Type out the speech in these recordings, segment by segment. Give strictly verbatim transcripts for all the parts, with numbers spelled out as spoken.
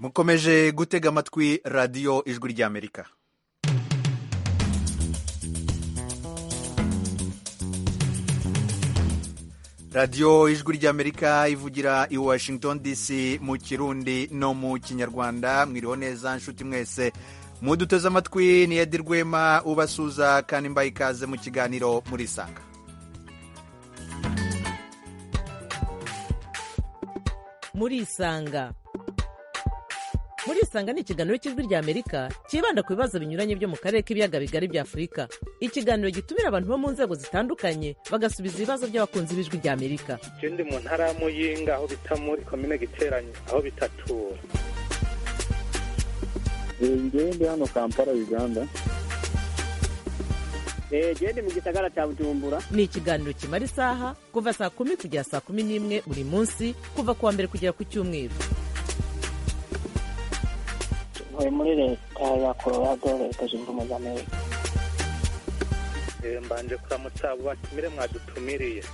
mukomeje gutega amatwi radiyo ijwi ry'Amerika. radiyo ijwi ry'Amerika ivugira i Washington D C mu Kirundi no mu Kinyarwanda. Mwiriho neza nshuti mwese muduteze amatwi, ni Edi Rwema ubasuza kandi mbaye ikaze mu kiganiro murisanga. murisanga murisanga ni ikiganiro cy'ijwi ry'Amerika kibanda ku bibazo binyuranye byo mu karere k'ibiyaga bigari bya Afurika. Ikiganiro gitumira abantu bo mu nzego zitandukanye bagasubiza ibibazo by'abakunzi b'ijwi ry'Amerika. Je ndi mu ntara ya Muyinga aho bita muri komine Giteranyi aho bitatura. Ngewe ndi hano Kampala, Uganda. Je ndi mu gisagara cya Bujumbura. Ni ikiganiro kimara isaha kuva saa kumi kugera saa kumi n'imwe buri munsi, kuva kuwa mbere kugera ku Cyumweru. Ntuye muri leta ya Colorado, leta zunze ubumwe za Amerika. Mbanje kuramutsa abo batumire mwadutumiriye.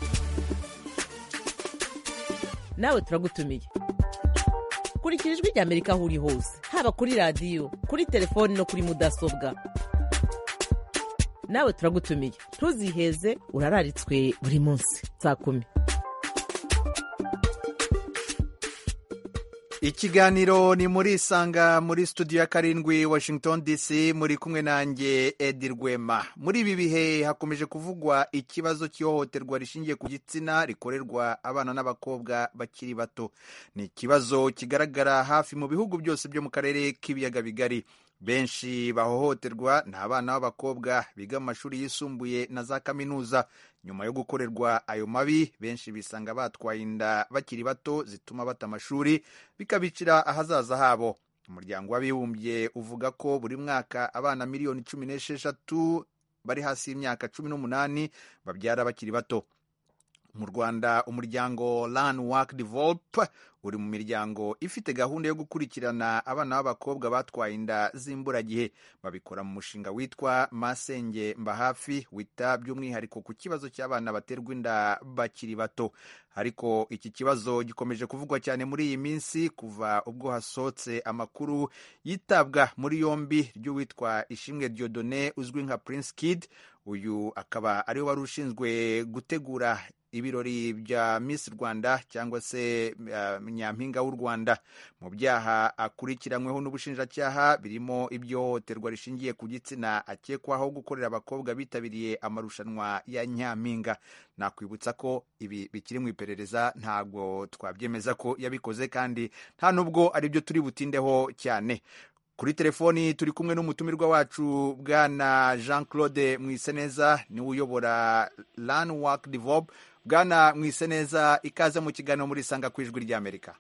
Nawe turagutumiye. Kurikira ijwi ry'Amerika aho uri hose, haba kuri radiyo, kuri telefoni no kuri mudasobwa. Nawe turagutumiye, ntuziheze, urararitswe buri munsi saa kumi. Ikiganiro ni murisanga muri studio ya karindwi Washington D C, muri kumwe nanjye Edi Rwema. Muri ibi bihe hakomeje kuvugwa ikibazo cy'ihohoterwa rishingiye ku gitsina rikorerwa abana n'abakobwa bakiri bato. Ni ikibazo kigaragara hafi mu bihugu byose byo mu karere k'ibiyaga bigari. Benshi bahohoterwa ni abana b'abakobwa biga mu mashuri yisumbuye na za kaminuza. Nyuma yo gukorerwa ayo mabi, benshi bisanga batwaye inda bakiri bato zituma bata amashuri, bikabicira ahazaza habo. Umuryango w'Abibumbye uvuga ko buri mwaka abana miliyoni cumi n'esheshatu bari hasi y'imyaka cumi n'umunani babyara bakiri bato. Mu Rwanda, umuryango Learn Work Develop uri mu miryango ifite gahunda yo gukurikirana abana b'abakobwa batwaye inda z'imburagihe. Babikora mu mushinga witwa Masenge Mbahafi, wita by'umwihariko ku kibazo cy'abana baterwa inda bakiri bato. Ariko iki kibazo gikomeje kuvugwa cyane muri iyi minsi kuva ubwo hasohotse amakuru yitabwa muri yombi ry'uwitwa Ishimwe Dieudonné uzwi nka Prince Kid. Uyu akaba ariwe wari ushinzwe gutegura ibirori bya Miss Rwanda cyangwa se uh, nyampinga w'u Rwanda. Mu byaha akurikiranyweho n'ubushinjacyaha birimo iby'ihohoterwa rishingiye ku gitsina akekwaho gukorera abakobwa bitabiriye amarushanwa ya nyampinga. Nakwibutsa ko ibi bikiri mu iperereza, ntabwo twabyemeza ko yabikoze kandi nta nubwo ari byo turi butindeho cyane. Kuri telefoni turi kumwe n'umutumirwa wacu Bwana Jean Claude Mwiseneza, ni uyobora Learn Work Develop. Bwana Mwiseneza, ikaze mu kiganiro murisanga ku ijwi ry'Amerika.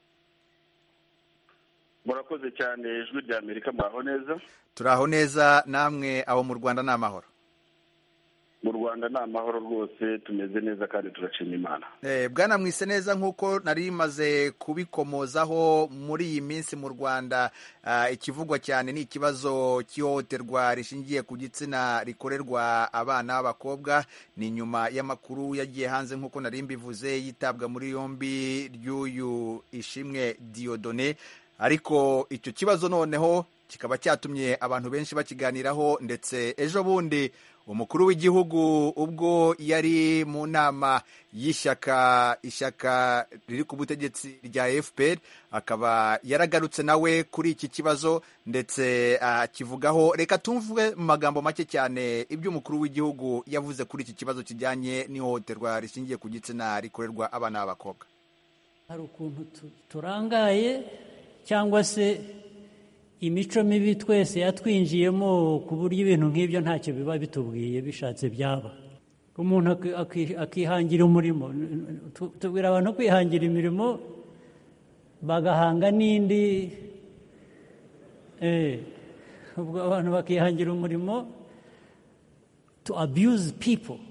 Murakoze cyane ijwi ry'Amerika, muraho neza? Turaho neza, namwe aho mu Rwanda ni amahoro? Mu Rwanda ni amahoro rwose, tumeze neza kandi turashima Imana. Eh, Bwana Mwiseneza, nk'uko nari maze kubikomozaho, muri iyi minsi mu Rwanda uh, ikivugwa cyane ni ikibazo cy'ihohoterwa rishingiye ku gitsina rikorerwa abana b'abakobwa. Ni nyuma y'amakuru yagiye hanze nk'uko nari mbivuze yitabwa muri yombi ry'uyu Ishimwe Dieudonné. Ariko icyo kibazo noneho kikaba cyatumye abantu benshi bakiganiraho, ndetse ejo bundi umukuru w'igihugu ubwo yari mu nama y'ishyaka ishyaka riri ku butegetsi rya F P R akaba yaragarutse nawe kuri iki kibazo ndetse akivugaho. Uh, reka tumvuge mu magambo make cyane ibyo umukuru w'igihugu yavuze kuri iki kibazo kijyanye n'ihohoterwa rishingiye ku gitsina rikorerwa abana b'abakobwa. Hari ukuntu turangaye cyangwa se imico mibi twese yatwinjiyemo ku buryo ibintu nk'ibyo ntacyo biba bitubwiye, bishatse byaba. Umuntu akihangira umurimo, tubwira abantu kwihangira imirimo bagahanga n'indi, eh ubwo abantu bakihangira umurimo, to abuse people,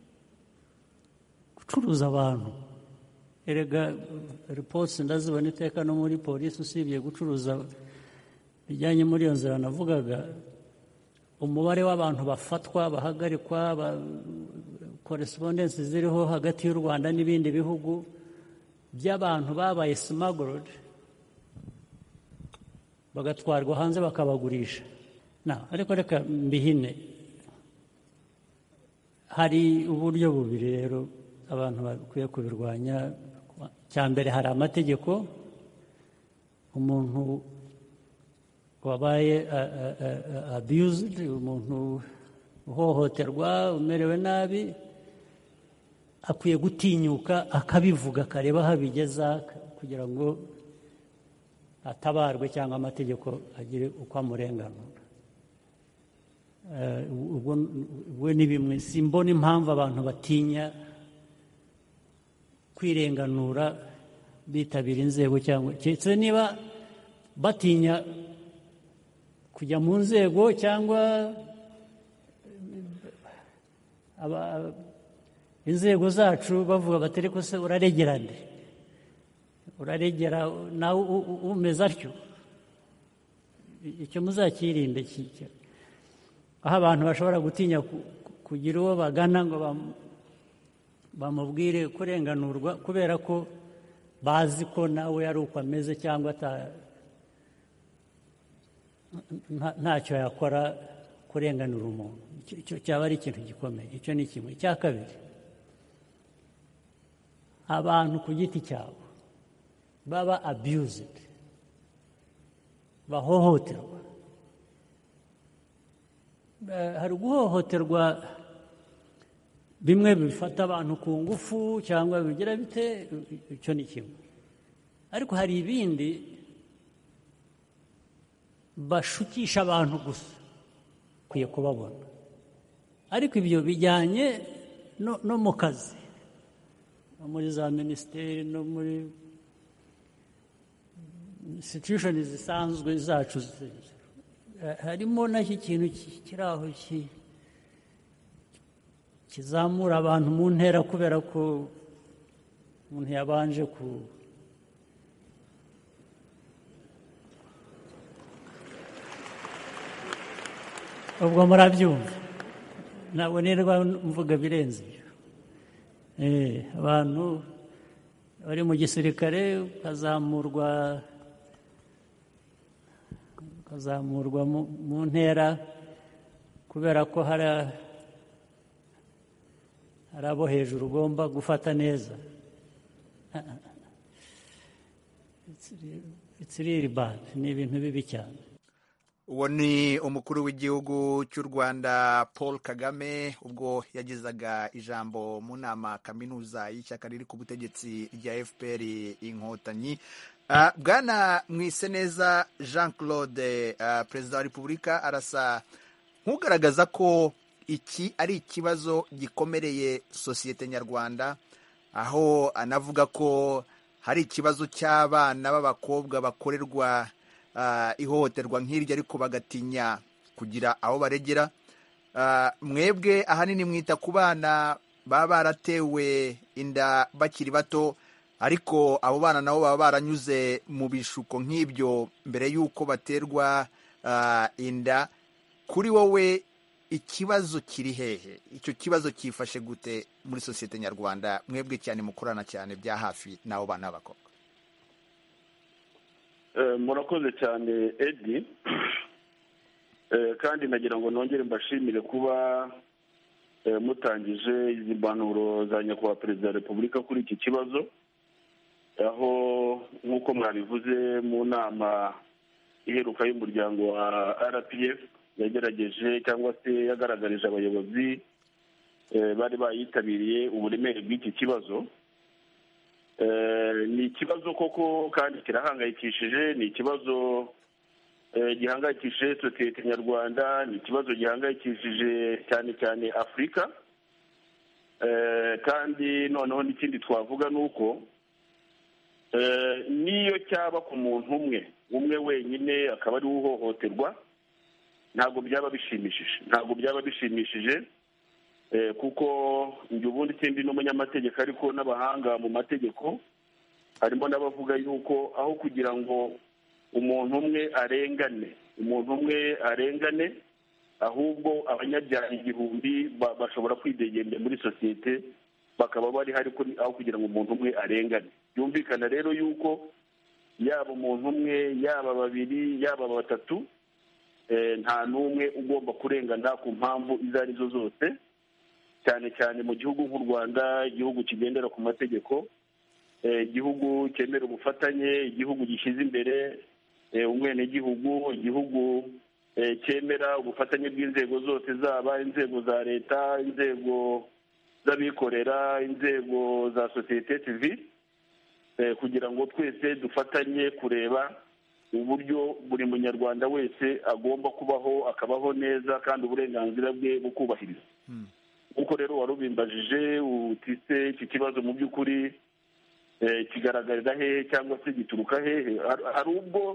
gucuruza abantu. Erega reports ndazibona iteka no muri polisi, usibye gucuruza bijyanye muri iyo nzira navugaga, umubare w'abantu bafatwa bahagarikwa, correspondence ziriho hagati y'u Rwanda n'ibindi bihugu by'abantu babaye smuggled bagatwarwa hanze bakabagurisha. Ariko reka mbihine, hari uburyo bubiri rero abantu bakwiye kubirwanya. Cya mbere, hari amategeko. Umuntu wabaye abused, umuntu uhohoterwa, umerewe nabi, akwiye gutinyuka akabivuga, akareba aho abigeza kugira ngo atabarwe cyangwa amategeko agire uko amurenganura. ubwo ni bimwe. Simbona impamvu abantu batinya kwirenganura bitabira inzego, cyangwa keretse niba batinya kujya mu nzego, cyangwa inzego zacu bavuga bati ariko se uraregera nde, uraregera nawe umeze atyo. Icyo muzakirinde. Aho abantu bashobora gutinya kugira uwo bagana ngo bamubwire kurenganurwa kubera ko bazi ko nawe ari uko ameze, cyangwa ntacyo yakora kurenganura umuntu. Icyo cyaba ari ikintu gikomeye. Icyo ni kimwe. Icya kabiri, abantu ku giti cyabo baba abused, bahohoterwa. Hari guhohoterwa bimwe bifata abantu ku ngufu cyangwa bigira bite, icyo ni kimwe. Ariko hari ibindi bashukisha abantu gusa, ukwiye kubabona. Ariko ibyo bijyanye no mu kazi, no muri za minisiteri, no muri institution zisanzwe zacu, harimo n'iki kintu kiri aho kizamura abantu mu ntera kubera ko umuntu yabanje ku ubwo murabyumva. Ntabwo nirwa mvuga birenze ibyo. Abantu bari mu gisirikare ukazamurwa ukazamurwa mu ntera kubera ko hari abo hejuru ugomba gufata neza. It's really bad. Ni ibintu bibi cyane. Uwo ni umukuru w'igihugu cy'u Rwanda Paul Kagame ubwo yagezaga ijambo mu nama kaminuza y'ishyaka riri ku butegetsi rya F P R Inkotanyi. Uh, Bwana Mwiseneza Jean Claude, uh, Perezida wa Repubulika, arasa nk'ugaragaza ko iki ari ikibazo gikomereye sosiyete nyarwanda, aho anavuga ko hari ikibazo cy'abana b'abakobwa bakorerwa uh, ihohoterwa nk'iryo ariko bagatinya kugira aho baregera. Uh, mwebwe ahanini mwita ku bana baba baratewe inda bakiri bato, ariko abo bana nabo baba baranyuze mu bishuko nk'ibyo mbere y'uko baterwa uh, inda. Kuri wowe ikibazo kiri hehe? Icyo kibazo cyifashe gute muri sosiyete nyarwanda, mwebwe cyane mukorana cyane bya hafi n'abo bana b'abakobwa? Uh, murakoze cyane Edi. Uh, kandi nagira ngo nongere mbashimire kuba uh, mutangije izi mpanuro za nyakubahwa Perezida wa Repubulika kuri iki kibazo, aho nk'uko mwabivuze mu nama iheruka y'umuryango wa R P F yagerageje cyangwa se yagaragarije abayobozi bari bayitabiriye uburemere bw'iki kibazo. Ni ikibazo koko kandi kirahangayikishije, ni ikibazo gihangayikishije sosiyete nyarwanda, ni ikibazo gihangayikishije cyane cyane Afurika. Kandi noneho n'ikindi twavuga ni uko niyo cyaba ku muntu umwe umwe wenyine akaba ari uhohoterwa, ntabwo byaba bishimishije ntabwo byaba bishimishije kuko njye ubundi sindi n'umunyamategeko, ariko n'abahanga mu mategeko harimo n'abavuga yuko aho kugira ngo umuntu umwe arengane umuntu umwe arengane ahubwo abanyabyaha igihumbi bashobora kwidegembya muri sosiyete bakaba bari hari aho kugira ngo umuntu umwe arengane. Byumvikana rero yuko yaba umuntu umwe yaba babiri yaba batatu nta n'umwe ugomba kurengana ku mpamvu izo ari zo zose, cyane cyane mu gihugu nk'u Rwanda, igihugu kigendera ku mategeko, igihugu cyemera ubufatanye, igihugu gishyize imbere umwenegihugu, igihugu cyemera ubufatanye bw'inzego zose, zaba inzego za leta, inzego z'abikorera, inzego za sosiyete sivile, kugira ngo twese dufatanye kureba uburyo buri munyarwanda wese agomba kubaho, akabaho neza kandi uburenganzira bwe bukubahirizwa. Uko rero warubimbajije utise iki kibazo mu by'ukuri kigaragarira hehe cyangwa se gituruka hehe, hari ubwo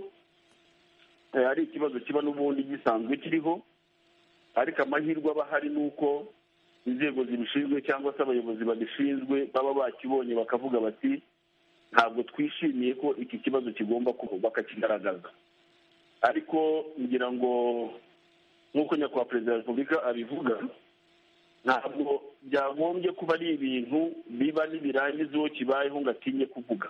ari ikibazo kiba n'ubundi gisanzwe kiriho, ariko amahirwe aba ahari n'uko inzego zibishinzwe cyangwa se abayobozi babishinzwe baba bakibonye bakavuga bati ntabwo twishimiye ko iki kibazo kigomba kuba, bakakigaragaza. Ariko ngira ngo nk'uko nyakubahwa perezida wa repubulika abivuga, ntabwo byagombye kuba ari ibintu biba n'ibirangiza uwo kibayeho ngo atinye kuvuga.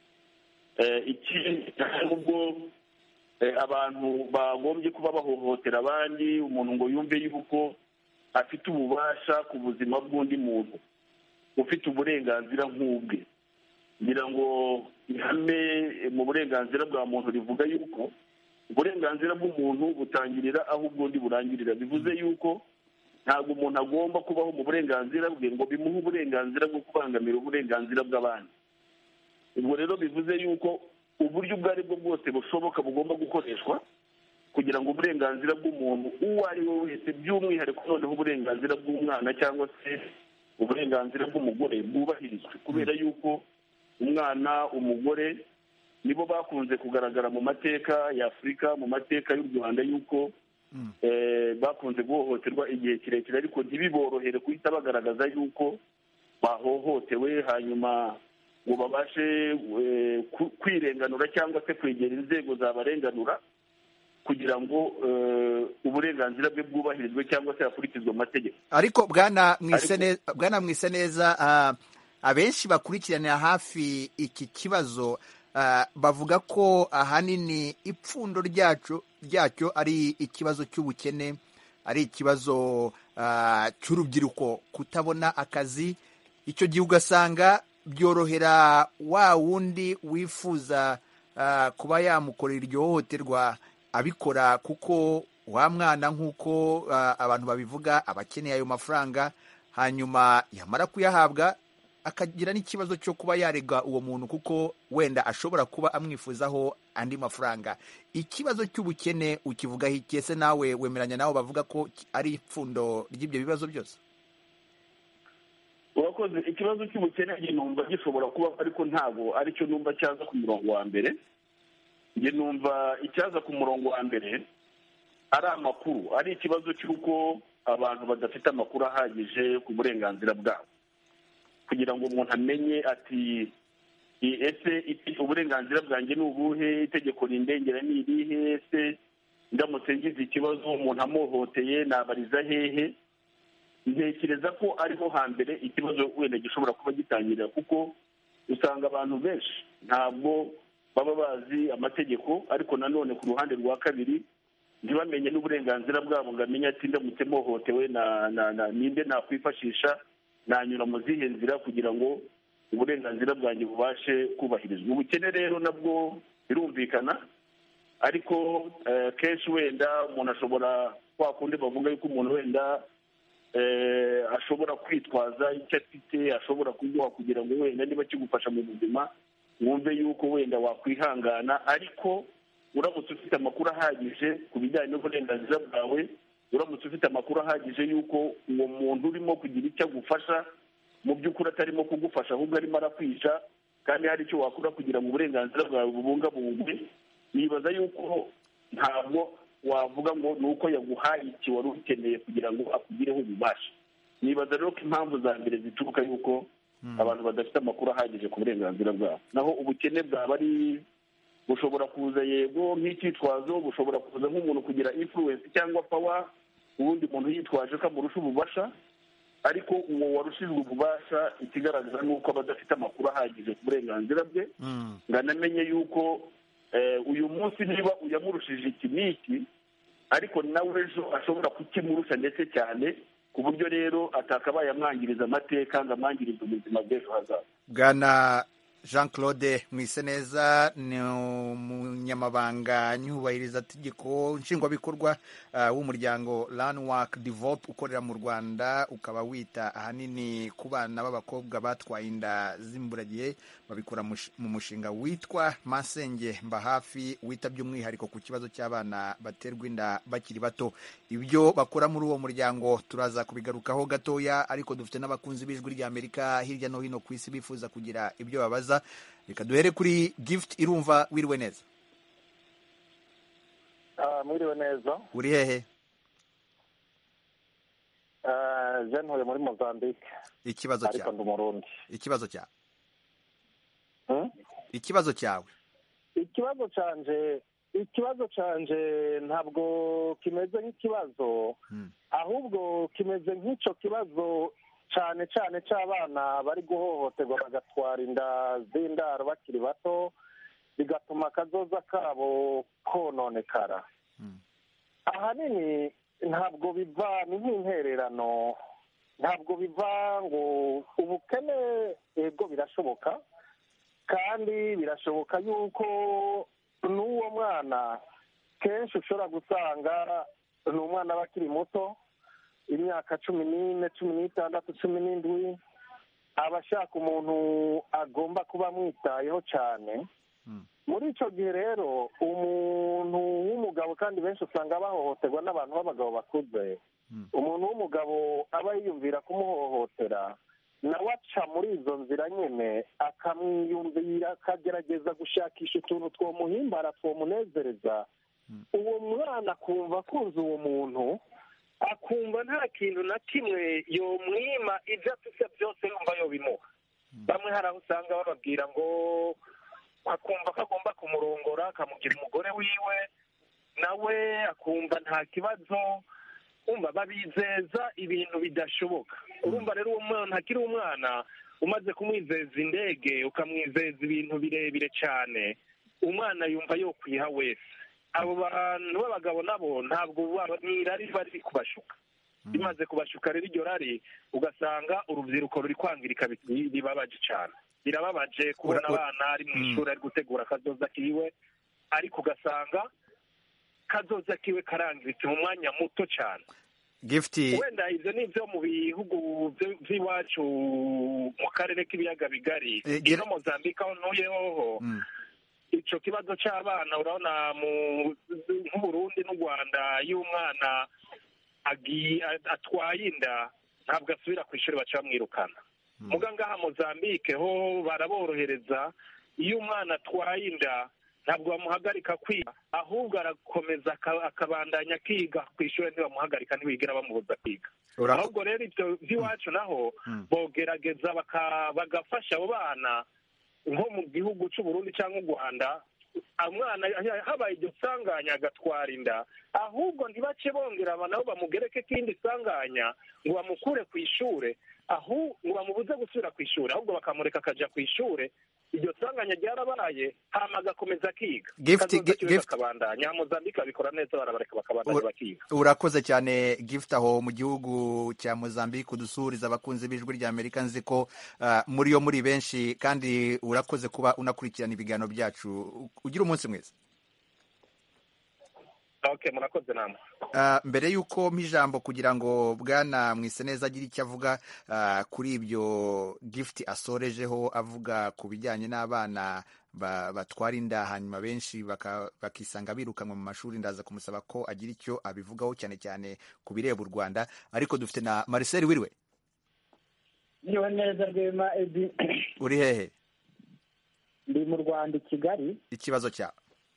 Ikindi nubwo abantu bagombye kuba bahohotera abandi, umuntu ngo yumve yuko afite ububasha ku buzima bw'undi muntu, ufite uburenganzira nk'ubwe. Ngira ngo ihame mu burenganzira bwa muntu rivuga yuko uburenganzira bw'umuntu butangirira aho ubwundi burangirira. Bivuze yuko ntabwo umuntu agomba kubaho mu burenganzira bwe ngo bimuhe uburenganzira bwo kubangamira uburenganzira bw'abandi. Ubwo rero bivuze yuko uburyo ubwo ari bwo bwose bushoboka bugomba gukoreshwa kugira ngo uburenganzira bw'umuntu uwo ari we wese, by'umwihariko noneho uburenganzira bw'umwana cyangwa se uburenganzira bw'umugore bwubahirizwe, kubera yuko umwana, umugore nibo bakunze kugaragara mu mateka ya Afurika, mu mateka y'u Rwanda, yuko bakunze guhohoterwa igihe kirekire, ariko ntibiborohere guhita bagaragaza yuko bahohotewe, hanyuma ngo babashe kwirenganura cyangwa se kwegera inzego zabarenganura kugira ngo uburenganzira bwe bwubahirizwe cyangwa se hakurikizwe amategeko. Ariko bwana bwana Mwiseneza, abenshi bakurikiranira hafi iki kibazo bavuga ko ahanini ipfundo ryacu ryacyo ari ikibazo cy'ubukene, ari ikibazo cy'urubyiruko kutabona akazi. Icyo gihe ugasanga byorohera wa wundi wifuza kuba yamukorera iryo hohoterwa abikora, kuko wa mwana nk'uko abantu babivuga aba akeneye ayo mafaranga, hanyuma yamara kuyahabwa akagira n'ikibazo cyo kuba yarega uwo muntu kuko wenda ashobora kuba amwifuzaho andi mafaranga. Ikibazo cy'ubukene ukivugaho iki? Ese nawe wemeranya nabo bavuga ko ari ipfundo ry'ibyo bibazo byose? Urakoze. Ikibazo cy'ubukene njye numva gishobora kuba, ariko ntabwo aricyo numva cyaza ku murongo wa mbere. Njye numva icyaza ku murongo wa mbere ari amakuru, ari ikibazo cy'uko abantu badafite amakuru ahagije ku burenganzira bwabo, kugira ngo umuntu amenye ati ese uburenganzira bwanjye ni ubuhe, itegeko rindengera ni irihe, ese ndamutse ngize ikibazo umuntu amuhoteye nabariza hehe. Ntekereza ko ariho hambere ikibazo wenda gishobora kuba gitangirira, kuko usanga abantu benshi ntabwo baba bazi amategeko, ariko nanone ku ruhande rwa kabiri ntibamenye n'uburenganzira bwabo ngo amenye ati ndamutse muhohotewe ninde nakwifashisha, nanyura mu zihe nzira kugira ngo uburenganzira bwanjye bubashe kubahirizwa. Ubukene rero nabwo birumvikana, ariko kenshi wenda umuntu ashobora, kwa kundi bavuga yuko umuntu wenda ashobora kwitwaza icyo afite, ashobora kuguha kugira ngo wenda niba kigufasha mu buzima wumve yuko wenda wakwihangana, ariko uramutse ufite amakuru ahagije ku bijyanye n'uburenganzira bwawe, uramutse ufite amakuru ahagije yuko uwo muntu urimo kugira icyo agufasha mu by'ukuri atarimo kugufasha ahubwo arimo arakwica, kandi hari icyo wakora kugira ngo uburenganzira bwawe bubungabungwe, nibaza yuko ntabwo wavuga ngo ni uko yaguhaye iki wari ukeneye kugira ngo akugireho ububasha. Nibaza rero ko impamvu za mbere zituruka yuko abantu badafite amakuru ahagije ku burenganzira bwabo. Naho ubukene bwaba ari bushobora kuza yego nk'icyitwazo, bushobora kuza nk'umuntu kugira influence cyangwa power, ubundi muntu yitwaje ko amurusha ububasha, ariko uwo warushijwe ububasha ikigaragaza ni uko aba adafite amakuru ahagije ku burenganzira bwe, ngo anamenye yuko uyu munsi niba uyamurushije iki n'iki ariko nawe ejo ashobora kukimurusha ndetse cyane ku buryo rero atakabaye amwangiriza amateka ngo amwangirize ubuzima bw'ejo hazaza. Bwana Jean Claude Mwiseneza ni umunyamabanga nyubahirizategeko nshingwabikorwa uh, w'umuryango Landmark Develop ukorera mu Rwanda, ukaba wita ahanini ku bana b'abakobwa batwaye inda z'imburagihe, babikora mu mushinga witwa Masenge Mba Hafi, wita by'umwihariko ku kibazo cy'abana baterwa inda bakiri bato. Ibyo bakora muri uwo muryango turaza kubigarukaho gatoya, ariko dufite n'abakunzi b'ijwi rya Amerika hirya no hino ku isi bifuza kugira ibyo babaza. Reka duhere kuri Gift Irumva. Wiriwe neza? Uh, mwiriwe neza. Uri hehe? Uh, je ntuye muri Mozambique. Ikibazo cyawe? Ariko ndi Murundi. Ikibazo cyawe? Hmm? Ikibazo cyawe? Ikibazo canje ikibazo canje ntabwo kimeze nk'ikibazo, hmm. ahubwo kimeze nk'icyo kibazo cyane cyane cy'abana bari guhohoterwa bagatwara inda z'indaro bakiri bato, bigatuma akazoza kabo kononekara. Hmm. Ahanini ntabwo biva ni nk'intererano, ntabwo biva ngo ubukene, ego birashoboka kandi birashoboka yuko n'uwo mwana kenshi ushobora gusanga ni umwana bakiri muto, imyaka cumi n'ine cumi n'itandatu cumi n'indwi, aba ashaka umuntu agomba kuba amwitayeho cyane. hmm. Muri icyo gihe rero umuntu w'umugabo, kandi benshi usanga bahohoterwa n'abantu b'abagabo bakuze, hmm. umuntu w'umugabo aba yiyumvira kumuhohotera, nawe aca muri izo nzira nyine akamwiyumvira, akagerageza gushakisha utuntu twomuhimbara twomunezereza. hmm. Uwo mwana akumva akunze uwo muntu, akumva nta kintu na kimwe yomwima, ibyo afite byose yumva yobimuha. hmm. Bamwe hari aho usanga bababwira ngo akumva ko agomba kumurongora akamugira umugore wiwe, nawe akumva nta kibazo, umva babizeza ibintu bidashoboka. urumva rero uwo mwana akiri umwana umaze kumwizeza indege, ukamwizeza ibintu birebire cyane, umwana yumva yo kwiha wese. Abo bantu b'abagabo nabo ntabwo nirari bari kubashuka, bimaze kubashuka rero iryo rari ugasanga urubyiruko ruri kwangirika, bibabaje cyane. Birababaje kubona abana ari mu ishuri ari gutegura akazoza kiwe, ariko ugasanga kazoza kiwe karangiritse mu mwanya muto cyane. Gifti, wenda ibyo ni ibyo mu bihugu by'iwacu mu karere k'ibiyaga bigari, ino Mozambique aho ntuyeho, icyo kibazo cy'abana urabona mu Burundi n'u Rwanda, iyo umwana atwaye inda ntabwo asubira ku ishuri, baca bamwirukana. Muganga aha Mozambique ho baraborohereza, iyo umwana atwaye inda ntabwo bamuhagarika kwiga, ahubwo arakomeza akabandanya akiga ku ishuri, ntibamuhagarika, ntibigera bamubuza kwiga. Ahubwo rero ibyo by'iwacu naho bogerageza bagafasha abo bana, nko mu gihugu cy'u Burundi cyangwa u Rwanda, umwana habaye iryo sanganya agatwara inda, ahubwo ntibace bongera nabo bamugereke kindi sanganya ngo bamukure ku ishuri, aho ngo bamubuze gusubira ku ishuri, ahubwo bakamureka akajya ku ishuri. Iryo sanganya ryarabaye, hama agakomeza akiga, akabandanya. Mozambique babikora neza, barabareka bakabandanya bakiga. Urakoze cyane Gift, aho mu gihugu cya Mozambique udusuriza abakunzi b'ijwi rya Amerika. Nzi ko uh, muri yo muri benshi, kandi urakoze kuba unakurikirana ibiganiro byacu. Ugira umunsi mwiza. Okay, murakoze namwe. Uh, mbere yuko mpijambo kugira ngo Bwana Mwiseneza agire icyo avuga uh, kuri ibyo Gift asorejeho, avuga ku bijyanye n'abana batwara inda hanyuma benshi bakisanga birukanwa mu mashuri, ndaza kumusaba ko agira icyo abivugaho, cyane cyane ku bireba u Rwanda. Ariko dufite na Marcel. Wiriwe? Niwe neza Rwema Edi. Uri hehe? Ndi mu Rwanda, i Kigali. Ikibazo cyawe?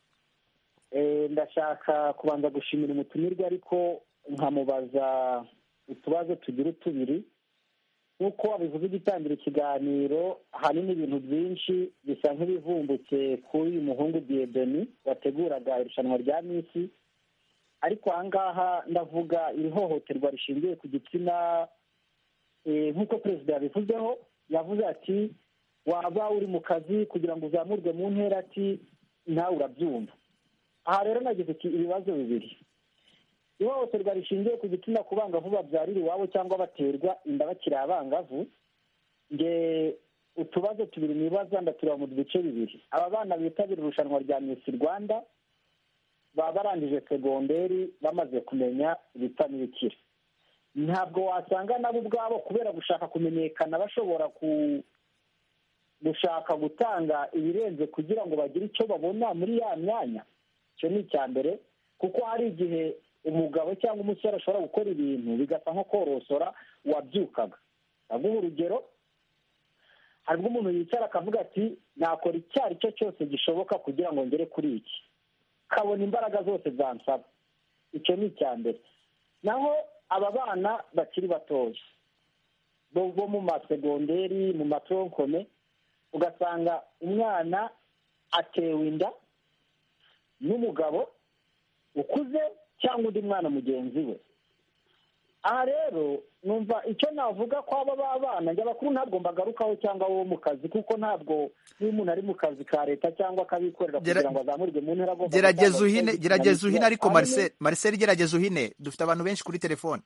Ndashaka kubanza gushimira umutumirwa, ariko nkamubaza utubazo tugira tubiri. Nk'uko wabivuze ugitangira ikiganiro, ahanini ibintu byinshi bisa nk'ibivumbutse kuri uyu muhungu Dieudonné wateguraga irushanwa rya Miss. Ariko aha ngaha ndavuga iri hohoterwa rishingiye ku gitsina, nk'uko perezida yabivuzeho, yavuze ati waba uri mu kazi kugira ngo uzamurwe mu ntera, ati nawe urabyumva. Aha rero nagize ibibazo bibiri. Ihohoterwa rishingiye ku gitsina ku bangavu babyarira iwabo cyangwa baterwa inda bakiri abangavu, nge utubazo tubiri nibaza ndatureba mu duce bibiri. Aba bana bitabira irushanwa rya Miss Rwanda baba barangije segonderi bamaze kumenya ibipfa n'ibikira. Ntabwo wasanga nabo ubwabo kubera gushaka kumenyekana bashobora ku gushaka gutanga ibirenze kugira ngo bagire icyo babona muri ya myanya. Icyo ni icya mbere, kuko hari igihe umugabo cyangwa umusore ashobora gukora ibintu bigasa nko korosora uwabyukaga. Ndaguha urugero, hari ubwo umuntu yicara akavuga ati nakora icyo ari cyo cyose gishoboka kugira ngo ngere kuri iki, kabona imbaraga zose zansaba. Icyo ni icya mbere. Naho aba bana bakiri batoya bo mu masegonderi, mu matoronkome, ugasanga umwana atewe inda n'umugabo ukuze cyangwa undi mwana mugenzi we. Aha rero numva icyo navuga ko aba b'abana njye abakuru ntabwo mbagarukaho cyangwa wo mu kazi, kuko ntabwo niba umuntu ari mu kazi ka leta cyangwa akabikorera kugira ngo azamurwe mu ntera agomba gerageza uhine gerageza uhine ariko Marcel Marcel gerageza uhine, dufite abantu benshi kuri telefone.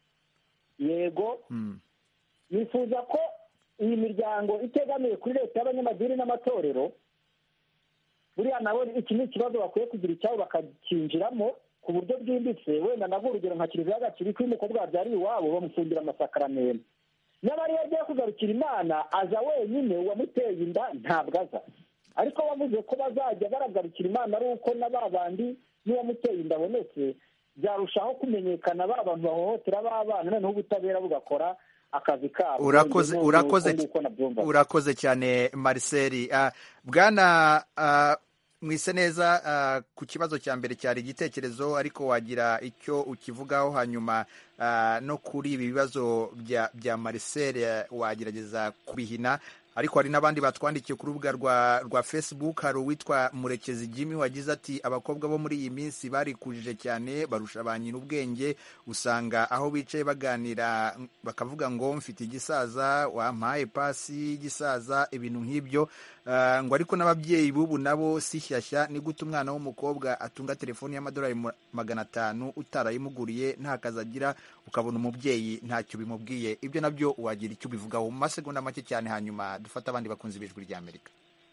Yego, nifuza ko iyi miryango itegamiye kuri leta y'abanyamadini n'amatorero, buriya nabo iki ni ikibazo bakwiye kugira icyabo bakakinjiramo ku buryo bwimbitse. Wenda nabwo urugero nka Kiliziya Gatolika iyo umukobwa wabyariye iwabo bamufungira amasakaramentu, nyamara iyo agiye kugarukira Imana aza wenyine, uwamuteye inda ntabwo aza. Ariko bavuze ko bazajya baragarukira Imana ari uko na ba bandi n'uwamuteye inda abonetse, byarushaho kumenyekana ba bantu bahohotera b'abana, noneho ubutabera bugakora akazi kabo. Urakoze urakoze urakoze cyane Marcel. Uh, bwana uh, mwise neza uh, ku kibazo cya mbere cyari igitekerezo, ariko wagira icyo ukivugaho hanyuma uh, no kuri ibi bibazo bya bya Marcel uh, wagerageza kubihina. Ariko hari n'abandi batwandikiye ku rubuga rwa rwa Facebook. Hari uwitwa Murekezi Jimmy wagize ati abakobwa bo muri iyi minsi barikujije cyane, barusha ba nyina ubwenge, usanga aho bicaye baganira bakavuga ngo mfite igisaza, wampaye pasi y'igisaza, ibintu nk'ibyo. Uh, ngo ariko n'ababyeyi bubu nabo si shyashya, ni gute umwana w'umukobwa atunga telefoni y'amadolari magana atanu utarayimuguriye, nta kazi agira, ukabona umubyeyi ntacyo bimubwiye. Ibyo nabyo wagira icyo ubivugaho mu masegonda make cyane, hanyuma dufata abandi bakunze ibijwi rya Amerika.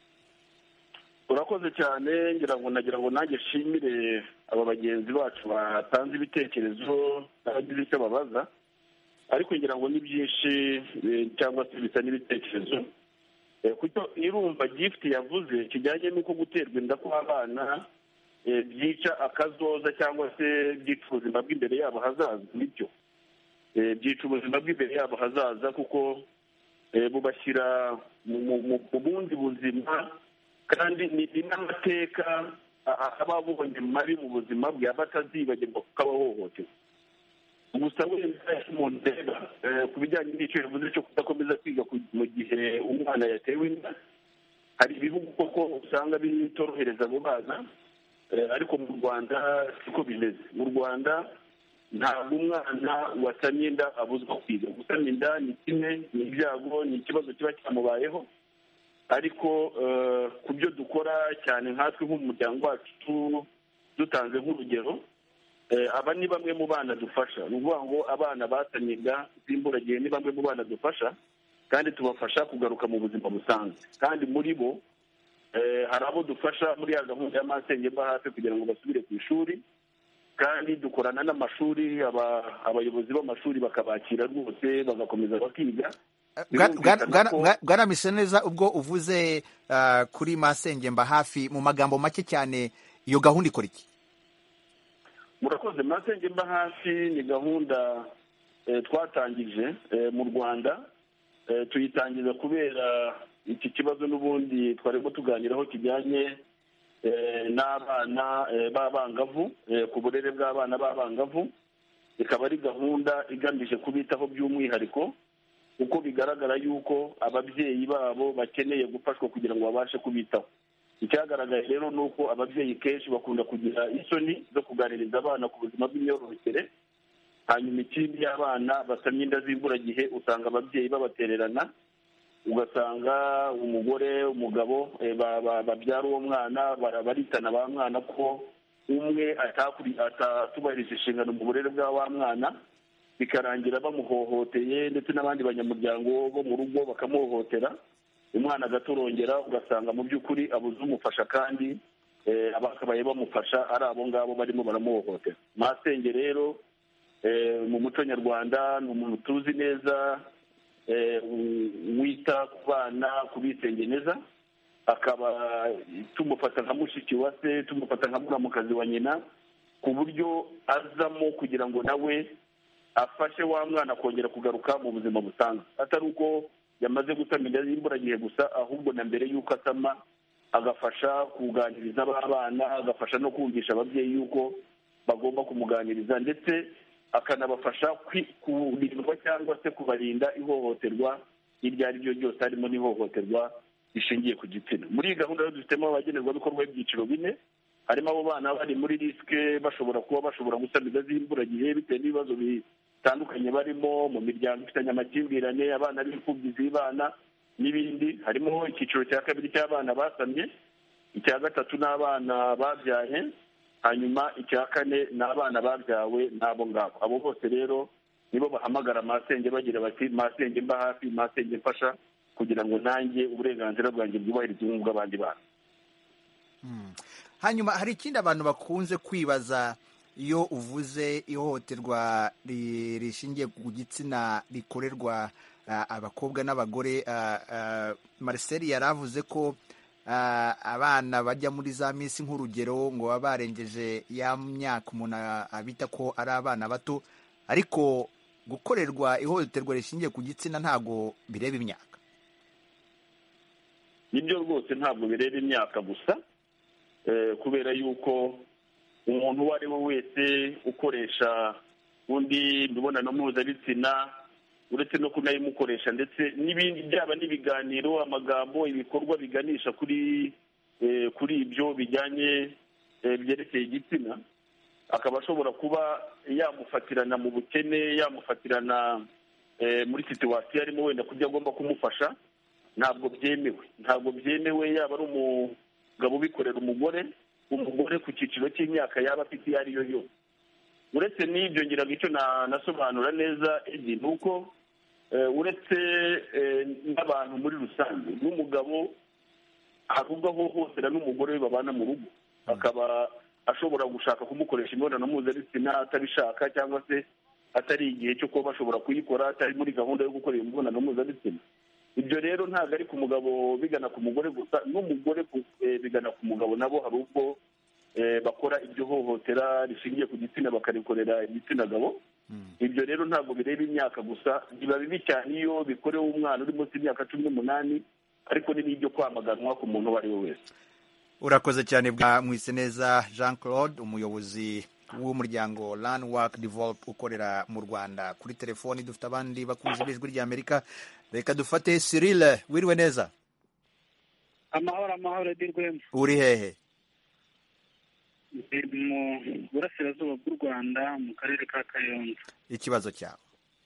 Urakoze cyane, ngira ngo nagira ngo nanjye nshimire aba bagenzi bacu batanze ibitekerezo n'abagize icyo babaza, ariko ngira ngo ni byinshi cyangwa se bisa n'ibitekerezo, kuko irumva gift yavuze kijyanye n'uko guterwa inda kw'abana byica akazoza cyangwa se byica ubuzima bw'imbere yabo hazaza. Nibyo byica ubuzima bw'imbere yabo hazaza, kuko bubashyira mu bundi buzima, kandi ni n'amateka aba abonye mabi mu buzima bwe aba atazibagirwa kuko aba ahohotewe. Gusa wenda umuntu reba ku bijyanye n'icyo yavuze cyo kudakomeza kwiga mu gihe umwana yatewe inda, hari ibihugu koko usanga bitorohereza abo bana, ariko mu Rwanda siko bimeze. Mu Rwanda ntabwo umwana wasamye inda abuzwa kwiga. Gusamya inda ni kimwe, ni ibyago, ni ikibazo kiba cyamubayeho, ariko ku byo dukora cyane nkatwe nk'umuryango wacu dutanze nk'urugero, aba ni bamwe mu bana dufasha. Ni ukuvuga ngo abana basamye inda z'imburagihe ni bamwe mu bana dufasha, kandi tubafasha kugaruka mu buzima busanzwe. Kandi muri bo hari abo dufasha muri ya gahunda y'amasenge mba hafi kugira ngo basubire ku ishuri, kandi dukorana n'amashuri, abayobozi b'amashuri bakabakira rwose bagakomeza bakiga. Bwana Miseneza, ubwo uvuze kuri masenge mba hafi, mu magambo make cyane iyo gahunda ikora iki? Murakoze. Masenge mba hafi ni gahunda twatangije mu Rwanda. Tuyitangiza kubera iki kibazo n'ubundi twarimo tuganiraho kijyanye n'abana b'abangavu, ku burere bw'abana b'abangavu. Ikaba ari gahunda igamije kubitaho by'umwihariko, kuko bigaragara yuko ababyeyi babo bakeneye gufashwa kugira ngo babashe kubitaho. Icyagaragaye rero ni uko ababyeyi kenshi bakunda kugira isoni zo kuganiriza abana ku buzima bw'imyororokere. Hanyuma ikindi, y'abana basamye inda z'imburagihe usanga ababyeyi babatererana, ugasanga umugore umugabo babyara uwo mwana baritana ba mwana ko umwe atatubahirije inshingano mu burere bwa wa mwana, bikarangira bamuhohoteye ndetse n'abandi banyamuryango bo mu rugo bakamuhohotera, umwana agatorongera ugasanga mu by'ukuri abuze umufasha kandi abakabaye bamufasha ari abo ngabo barimo baramuhohotera. Masenge rero mu muco nyarwanda ni umuntu tuzi neza wita ku bana, kubisenge neza, akaba tumufata nka mushiki wa se, tumufata nka muramukazi wa nyina, ku buryo azamo kugira ngo nawe afashe wa mwana kongera kugaruka mu buzima busanzwe, atari uko yamaze gusama inda y'imburagihe gusa, ahubwo na mbere y'uko asama agafasha kuganiriza abana, agafasha no kumvisha ababyeyi yuko bagomba kumuganiriza, ndetse akanabafasha kurindwa cyangwa se kubarinda ihohoterwa iryo ari ryo ryose, harimo n'ihohoterwa rishingiye ku gitsina. Muri iyi gahunda rero dufitemo abagenerwabikorwa b'ibyiciro bine, harimo abo bana bari muri risike bashobora kuba bashobora gusama inda z'imburagihe bitewe n'ibibazo bitandukanye barimo mu miryango ifitanye amakimbirane, abana b'imfubyi z'ibana n'ibindi. Harimo icyiciro cya kabiri cy'abana basamye, icya gatatu n'abana babyaye, hanyuma icya kane ni abana babyawe n'abo ngabo. Abo bose rero nibo bahamagara masenge bagira bati masenge mba hafi, masenge mfasha kugira ngo nanjye uburenganzira bwanjye bwubahirizwe nk'ubw'abandi bana. Hanyuma hari ikindi abantu bakunze kwibaza iyo uvuze ihohoterwa rishingiye ku gitsina rikorerwa abakobwa n'abagore. Marcel yari avuze ko abana bajya muri za minsi nk'urugero ngo baba barengeje ya myaka umuntu abita ko ari abana bato, ariko gukorerwa ihohoterwa rishingiye ku gitsina ntabwo bireba imyaka. Nibyo rwose, ntabwo bireba imyaka gusa, kubera yuko umuntu uwo ari we wese ukoresha undi imibonano mpuzabitsina, uretse no kunayimukoresha ndetse n'ibindi, byaba n'ibiganiro, amagambo, ibikorwa biganisha kuri kuri ibyo bijyanye byerekeye igitsina, akaba ashobora kuba yamufatirana mu bukene, yamufatirana muri situwasiyo arimo wenda kubyo agomba kumufasha. Ntabwo byemewe, ntabwo byemewe, yaba ari umugabo ubikorera umugore, umugore ku cyiciro cy'imyaka yaba afite iyo ari yo yose. Uretse n'ibyo ngira ngo icyo nasobanura neza Edi, ni uko uretse n'abantu muri rusange, n'umugabo hari ubwo ahohotera n'umugore we babana mu rugo, akaba ashobora gushaka kumukoresha imibonano mpuzabitsina atabishaka, cyangwa se atari igihe cyo kuba bashobora kuyikora, atari muri gahunda yo gukora imibonano mpuzabitsina. Ibyo rero ntabwo ari ku mugabo bigana ku mugore gusa, n'umugore bigana ku mugabo nabo hari ubwo bakora iryo hohotera rishingiye ku gitsina bakarikorera igitsina gabo. Ibyo rero ntabwo bireba imyaka gusa, biba bibi cyane iyo bikorewe umwana uri munsi y'imyaka cumi n'umunani, ariko ni n'ibyo kwamaganwa ku muntu uwo ari we wese. Urakoze cyane bwa Mwiseneza Jean Claude, umuyobozi w'umuryango Learn Work Develop ukorera mu Rwanda. Kuri telefoni dufite abandi bakunze b'ijwi ry'Amerika, reka dufate Cyril. Wiriwe neza? Amahoro amahoro dirwemo. Uri hehe? Mu burasirazuba bw'u Rwanda mu karere ka Kayonza. Ikibazo cyawe?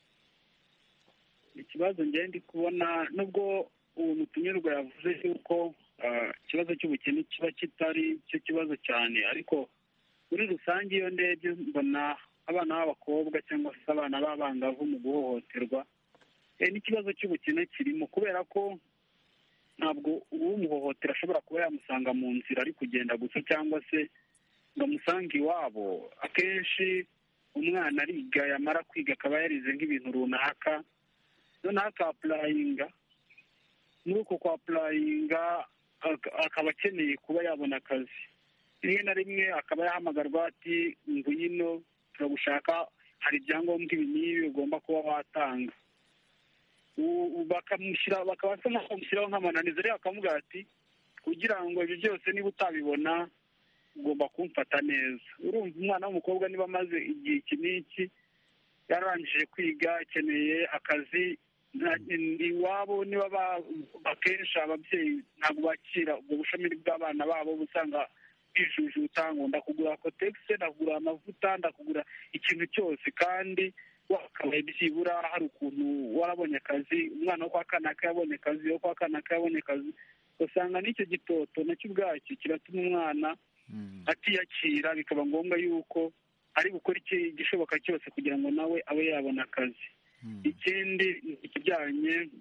Ikibazo njye ndi kubona, nubwo uwo mutumirwa yavuze yuko ikibazo cy'ubukene kiba kitari cyo kibazo cyane, ariko muri rusange iyo ndebye mbona abana b'abakobwa cyangwa se abana b'abangavu mu guhohoterwa n'ikibazo cy'ubukene kirimo, kubera ko ntabwo uwumuhohotera ashobora kuba yamusanga mu nzira ari kugenda gusa, cyangwa se ngo amusange iwabo. Akenshi umwana ariga, yamara kwiga akaba yarize nk'ibintu runaka, noneho akapurayinga, muri uko kwapurayinga akaba akeneye kuba yabona akazi. Rimwe na rimwe akaba yahamagarwa ati ngwino turagushaka, hari ibyangombwa ibi n'ibi ugomba kuba watanga. Bakamushyira bakaba basa nk'abamushyiraho nk'amananiza, rero bakamubwira ati kugira ngo ibyo byose niba utabibona ugomba kumfata neza. Urumva umwana w'umukobwa niba amaze igihe iki n'iki yarangije kwiga, akeneye akazi iwabo, niba akenshi ababyeyi ntabwo bakira ubwo bushomeri bw'abana babo, usanga bijujuta ngo ndakugura kotegisi, ndakugura amavuta, ndakugura ikintu cyose, kandi wakabaye byibura hari ukuntu warabonye akazi, umwana wo kwa kanaka yabonye akazi, wo kwa kanaka yabonye akazi, usanga n'icyo gitoto nacyo ubwacyo kiratuma umwana atiyakira, bikaba ngombwa yuko ari gukora igishoboka cyose kugira ngo nawe abe yabona akazi. Ikindi ni ikijyanye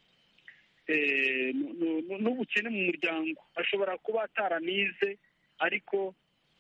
n'ubukene mu muryango. Ashobora kuba ataranize ariko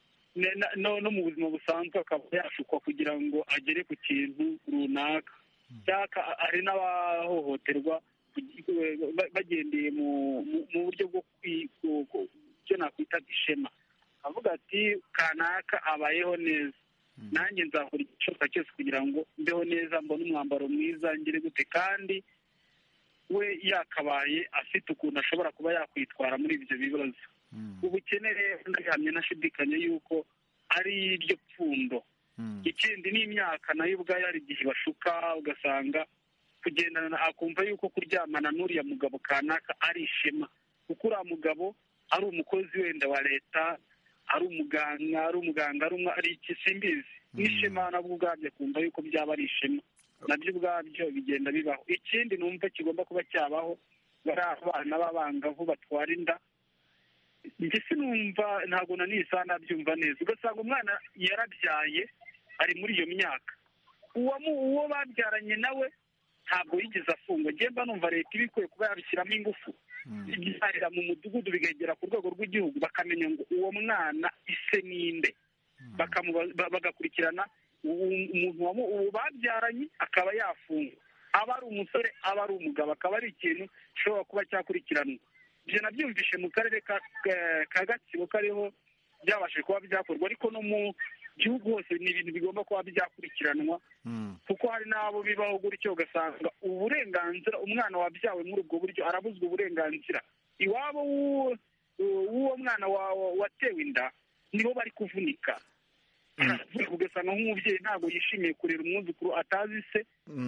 no mu buzima busanzwe akaba yashukwa kugira ngo agere ku kintu runaka. Hari n'abahohoterwa bagendeye mu buryo bwo icyo nakwita ishema, avuga ati kanaka abayeho neza, nanjye nzakora igishoboka cyose kugira ngo mbeho neza, mbone umwambaro mwiza, ngire gute, kandi we yakabaye afite ukuntu ashobora kuba yakwitwara muri ibyo bibazo. Ubukene rero ndahamya nashidikanya yuko ari iryo pfundo. Ikindi ni imyaka nayo ubwayo hari igihe bashuka, ugasanga kugendana akumva yuko kuryamana n'uriya mugabo kanaka ari ishema, kuko uriya mugabo ari umukozi wenda wa leta, ari umuganga ari umuganga ari iki simbizi, n'ishema nabwo ubwabyo akumva yuko byaba ari ishema, nabyo ubwabyo bigenda bibaho. Ikindi numva kigomba kuba cyabaho, bari abana b'abangavu batwara inda, njye sinumva, ntabwo na nisa nabyumva neza, ugasanga umwana yarabyaye ari muri iyo myaka, uwo babyaranye nawe ntabwo yigeze afungwa. Njye mba numva leta ibikwiye kuba yabishyiramo ingufu, ibyarira mu mudugudu bikagera ku rwego rw'igihugu, bakamenya ngo uwo mwana ise ninde, bagakurikirana umuntu uwo babyaranye akaba yafungwa, aba ari umusore aba ari umugabo, akaba ari ikintu gishobora kuba cyakurikiranwa. Ibyo nabyumvishe mu karere ka Gatsibo kariho byabashe kuba byakorwa, ariko no mu gihugu hose ni ibintu bigomba kuba byakurikiranwa, kuko hari n'abo bibaho gutyo ugasanga uburenganzira, umwana wabyawe muri ubwo buryo arabuzwa uburenganzira. Iwabo w'uwo mwana watewe inda nibo bari kuvunika, ugasanga nk'umubyeyi ntabwo yishimiye kurera umwuzukuru atazi se,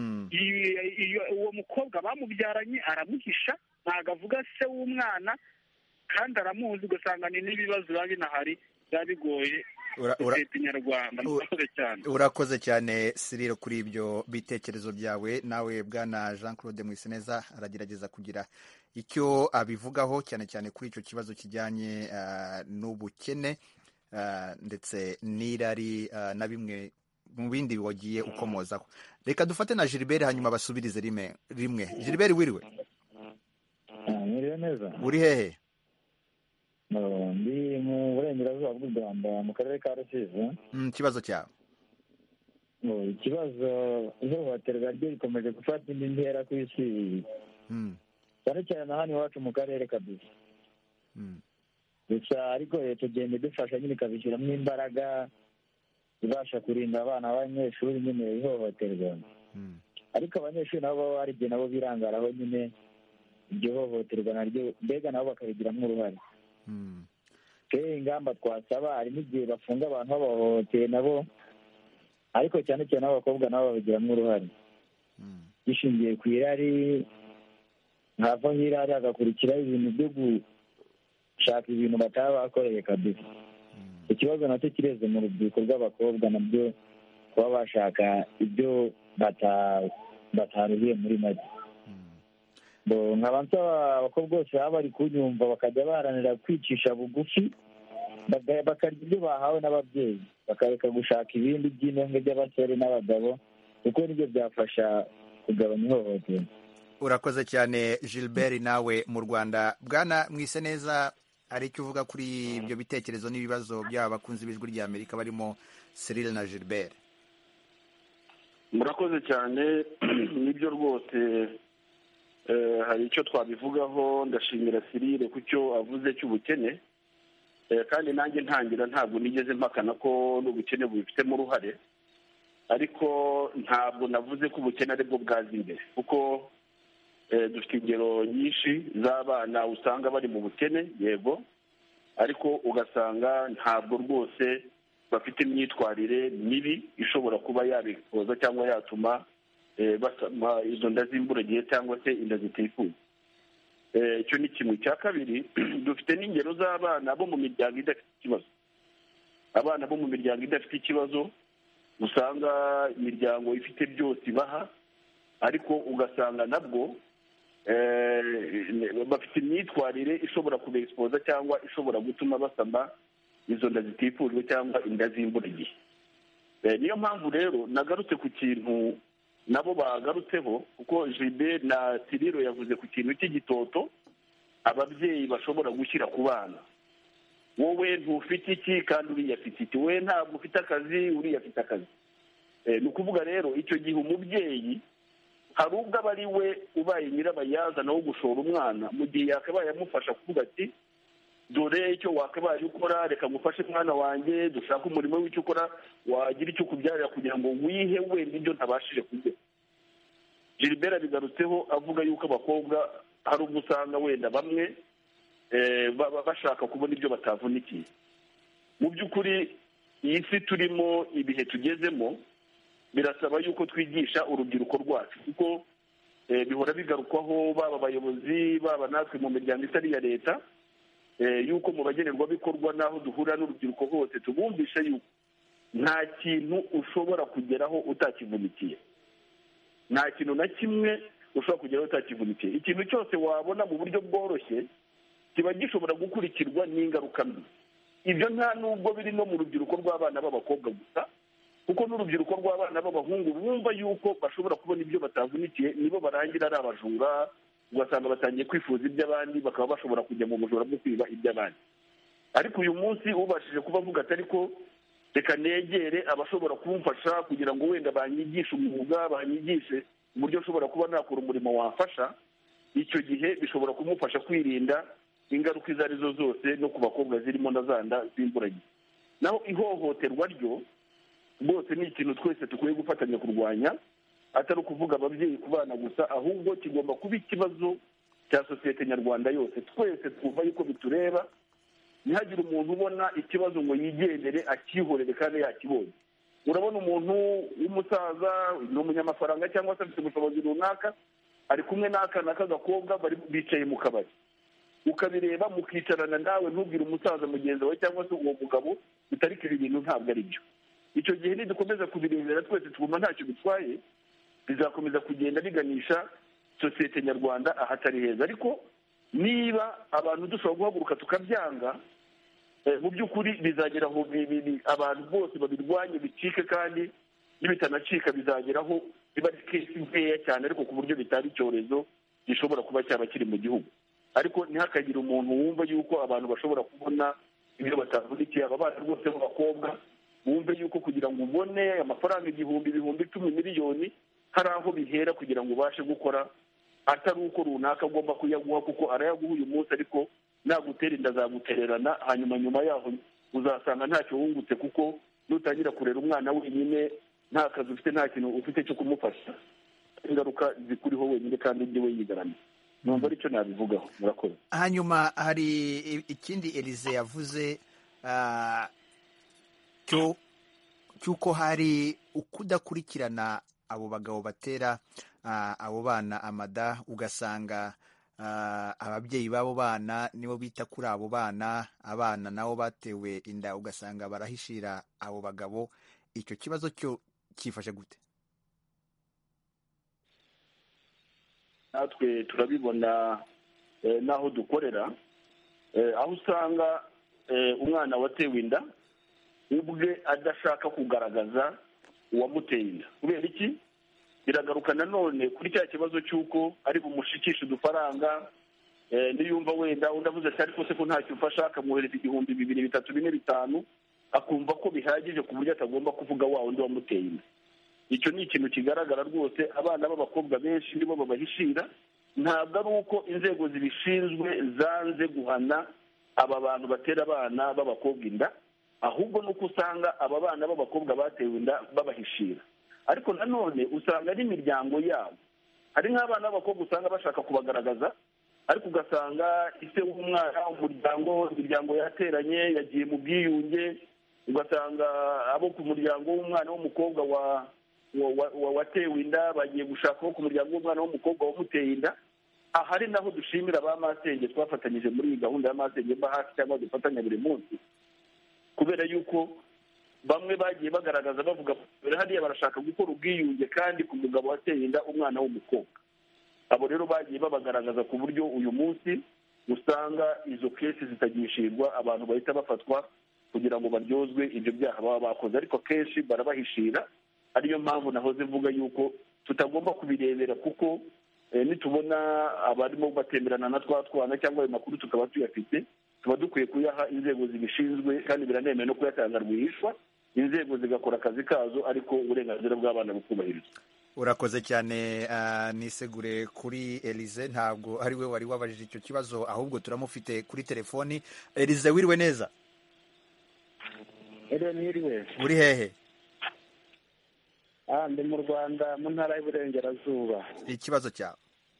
uwo mukobwa bamubyaranye aramuhisha, ntabwo avuga se w'umwana kandi aramuzi, ugasanga ni n'ibibazo biba binahari biba bigoye leta nyarwanda. Urakoze cyane Cyril kuri ibyo bitekerezo byawe. Nawe bwana Jean Claude Mwiseneza aragerageza kugira icyo abivugaho, cyane cyane kuri icyo kibazo kijyanye n'ubukene ndetse n'irari na bimwe mu bindi wagiye ukomozaho. Reka dufate na Gilbert hanyuma basubirize rimwe rimwe. Gilbert, wiriwe? Mwiriwe neza. Uri hehe? Ndi mu burengerazuba bw'u Rwanda mu karere ka Rusizi. Ikibazo cyawe? Ikibazo ihohoterwa ryo rikomeje gufata indi ntera ku isi, cyane cyane na hano iwacu mu karere kabisa. Gusa ariko leta igenda idufasha nyine ikabishyiramo imbaraga, ibasha kurinda abana b'abanyeshuri nyine ihohoterwa. Ariko abanyeshuri nabo hari igihe nabo birangaraho nyine iryo hohoterwa naryo, mbega nabo bakabigiramo uruhare. Ke ingamba twasaba, hari n'igihe bafunga abantu babahohoteye nabo, ariko cyane cyane abakobwa nabo babigiramo uruhare, gishingiye ku irari, havaho irari hagakurikiraho ibintu byo gushaka ibintu bataba bakoreye kabisa. Ikibazo nacyo kireze mu rubyiruko rw'abakobwa, nabyo kuba bashaka ibyo bataruhiye muri make. Nkaba nsaba abakobwa bose baba bari kunyumva bakajya baharanira kwicisha bugufi, bakarya ibyo bahawe n'ababyeyi, bakareka gushaka ibindi by'intonge by'abasore n'abagabo, kuko nibyo byafasha kugabanya ihohoterwa. Urakoze cyane Gilbert. Nawe mu Rwanda bwana Mwiseneza, hari icyo uvuga kuri ibyo bitekerezo n'ibibazo by'aba bakunzi b'ijwi rya Amerika barimo Cyril na Gilbert? Murakoze cyane. Nibyo rwose, hari icyo twabivugaho. Ndashimira Cyril ku cyo avuze cy'ubukene, kandi nanjye ntangira ntabwo nigeze mpakana ko n'ubukene bubifitemo uruhare, ariko ntabwo navuze ko ubukene ari bwo bwaza imbere, kuko dufite ingero nyinshi z'abana usanga bari mu bukene, yego, ariko ugasanga ntabwo rwose bafite imyitwarire mibi ishobora kuba yabikoza cyangwa yatuma basama izo nda z'imburagihe cyangwa se inda zitifuza. Icyo ni kimwe. Cya kabiri, dufite n'ingero z'abana bo mu miryango idafite ikibazo. Abana bo mu miryango idafite ikibazo usanga imiryango ifite byose ibaha ariko ugasanga nabwo bafite imyitwarire ishobora kubexpoza cyangwa ishobora gutuma basama izo nda zitifujwe cyangwa inda z'imburagihe. Niyo mpamvu rero nagarutse ku kintu nabo bagarutseho, kuko Gilbert na Tiriro yavuze ku kintu cy'igitoto ababyeyi bashobora gushyira ku bana. Wowe ntufite iki kandi uriya afite iki, wowe ntabwo ufite akazi uriya afite akazi. Ni ukuvuga rero icyo gihe umubyeyi hari ubwo aba ari we ubaye nyirabayazana wo gushora umwana, mu gihe yakabaye amufasha kuvuga ati dore icyo wakabaye ukora, reka ngufashe mwana wanjye, dushaka umurimo w'icyo ukora wagira icyo ukubyarira kugira ngo wihe wenda ibyo ntabashije kurya. Gilbert abigarutseho avuga yuko abakobwa hari ubwo usanga wenda bamwe baba bashaka kubona ibyo batavunikiye. Mu by'ukuri iyi si turimo, ibihe tugezemo, birasaba yuko twigisha urubyiruko rwacu, kuko bihora bigarukwaho baba abayobozi baba natwe mu miryango itari iya leta, yuko mu bagenerwabikorwa n'aho duhurira n'urubyiruko hose tubumvisha yuko nta kintu ushobora kugeraho utakivunikiye, nta kintu na kimwe ushobora kugeraho utakivunikiye. Ikintu cyose wabona mu buryo bworoshye kiba gishobora gukurikirwa n'ingaruka mbi. Ibyo nta nubwo biri no mu rubyiruko rw'abana b'abakobwa gusa, kuko n'urubyiruko rw'abana b'abahungu bumva yuko bashobora kubona ibyo batavunikiye nibo barangira ari abajura, ugasanga batangiye kwifuza iby'abandi, bakaba bashobora kujya mu bujura bwo kwiba iby'abandi. Ariko uyu munsi ubashije kuba avuga ati ariko reka negere abashobora kumfasha kugira ngo wenda banyigishe umwuga, banyigishe uburyo nshobora kuba nakora umurimo wafasha, icyo gihe bishobora kumufasha kwirinda ingaruka izo arizo zose no ku bakobwa zirimo na za nda z'imburagihe. Naho ihohoterwa ryo rwose ni ikintu twese dukwiye gufatanya kurwanya, atari ukuvuga ababyeyi ku bana gusa, ahubwo kigomba kuba ikibazo cya sosiyete nyarwanda yose. Twese twumva yuko bitureba, ntihagire umuntu ubona ikibazo ngo yigendere akihorere kandi yakibonye. Urabona umuntu w'umusaza ni umunyamafaranga cyangwa se afite ubushobozi runaka, ari kumwe n'akana k'agakobwa bicaye mu kabari, ukabireba mukicarana nawe ntubwire umusaza mugenzi wawe cyangwa se uwo mugabo utariko ibi bintu ntabwo ari byo. Icyo gihe nidukomeza kubirebera twese twumva ntacyo bitwaye, bizakomeza kugenda biganisha sosiyete nyarwanda ahatari heza. Ariko niba abantu dushobora guhaguruka tukabyanga, mu by'ukuri bizageraho abantu bose babirwanye bicike, kandi nibitanacika bizageraho biba ari kesi nkeya cyane ariko ku buryo bitari icyorezo gishobora kuba cyaba kiri mu gihugu. Ariko ntihakagire umuntu wumva yuko abantu bashobora kubona ibyo batavunikiye. Aba bana rwose b'abakobwa bumve yuko kugira ngo ubone amafaranga igihumbi, ibihumbi icumi, miliyoni, hari aho bihera kugira ngo ubashe gukora, atari uko runaka agomba kuyaguha, kuko arayaguha uyu munsi ariko nagutera inda azagutererana, hanyuma nyuma yaho uzasanga ntacyo wungutse, kuko nutangira kurera umwana wenyine nta kazi ufite, nta kintu ufite cyo kumufasha, ingaruka zikuriho wenyine kandi ujye we yigaramiye. Numva aricyo nabivugaho. Murakoze. Hanyuma hari ikindi Elize yavuze cy'uko hari ukudakurikirana abo bagabo batera abo bana amada, ugasanga ababyeyi b'abo bana nibo bita kuri abo bana, abana nabo batewe inda ugasanga barahishira abo bagabo. Icyo kibazo cyo cyifashe gute? Natwe turabibona n'aho dukorera, aho usanga umwana watewe inda ubwe adashaka kugaragaza uwamuteye inda. Kubera iki? Biragaruka nanone kuri cya kibazo cy'uko ari bumushikishe udufaranga, niyumva wenda undi avuze ati ariko se ko ntacyo ufasha, akamwohereza igihumbi, bibiri, bitatu, bine, bitanu, akumva ko bihagije ku buryo atagomba kuvuga wa wundi wamuteye inda. Icyo ni ikintu kigaragara rwose. Abana b'abakobwa benshi nibo babahishira. Ntabwo ari uko inzego zibishinzwe zanze guhana aba bantu batera abana b'abakobwa inda, ahubwo nuko usanga aba bana b'abakobwa batewe inda babahishira. Ariko nanone usanga ari imiryango yabo. Hari nk'abana b'abakobwa usanga bashaka kubagaragaza, ariko ugasanga ise w'umwana, umuryango imiryango yateranye yagiye mu bwiyunge, ugasanga abo ku muryango w'umwana w'umukobwa wa watewe inda bagiye gushaka ku muryango w'umwana w'umukobwa wamuteye inda. Aha ari naho dushimira ba masenge twafatanyije muri iyi gahunda ya masenge mba hafi cyangwa dufatanya buri munsi, kubera yuko bamwe bagiye bagaragaza bavuga hariya barashaka gukora ubwiyunge kandi ku mugabo wateye inda umwana w'umukobwa. Abo rero bagiye babagaragaza ku buryo uyu munsi usanga izo kesi zitagishirwa, abantu bahita bafatwa kugira ngo baryozwe ibyo byaha baba bakoze, ariko kenshi barabahishira. Ariyo mpamvu nahoze mvuga yuko tutagomba kubirebera, kuko nitubona abarimo batemerana na twa twana cyangwa ayo makuru tukaba tuyafite, tuba dukwiye kuyaha inzego zibishinzwe, kandi biranemewe no kuyatanga rwihishwa, inzego zigakora akazi kazo, ariko uburenganzira bw'abana bukubahirizwa. Urakoze cyane. Uh, nisegure kuri Elize, ntabwo ari we wari wabajije icyo kibazo, ahubwo turamufite kuri telefoni. Elize, wiriwe neza? Ere niriwe. Uri hehe? Ah, ndi mu Rwanda mu ntara y'Iburengerazuba. Ikibazo cyawe?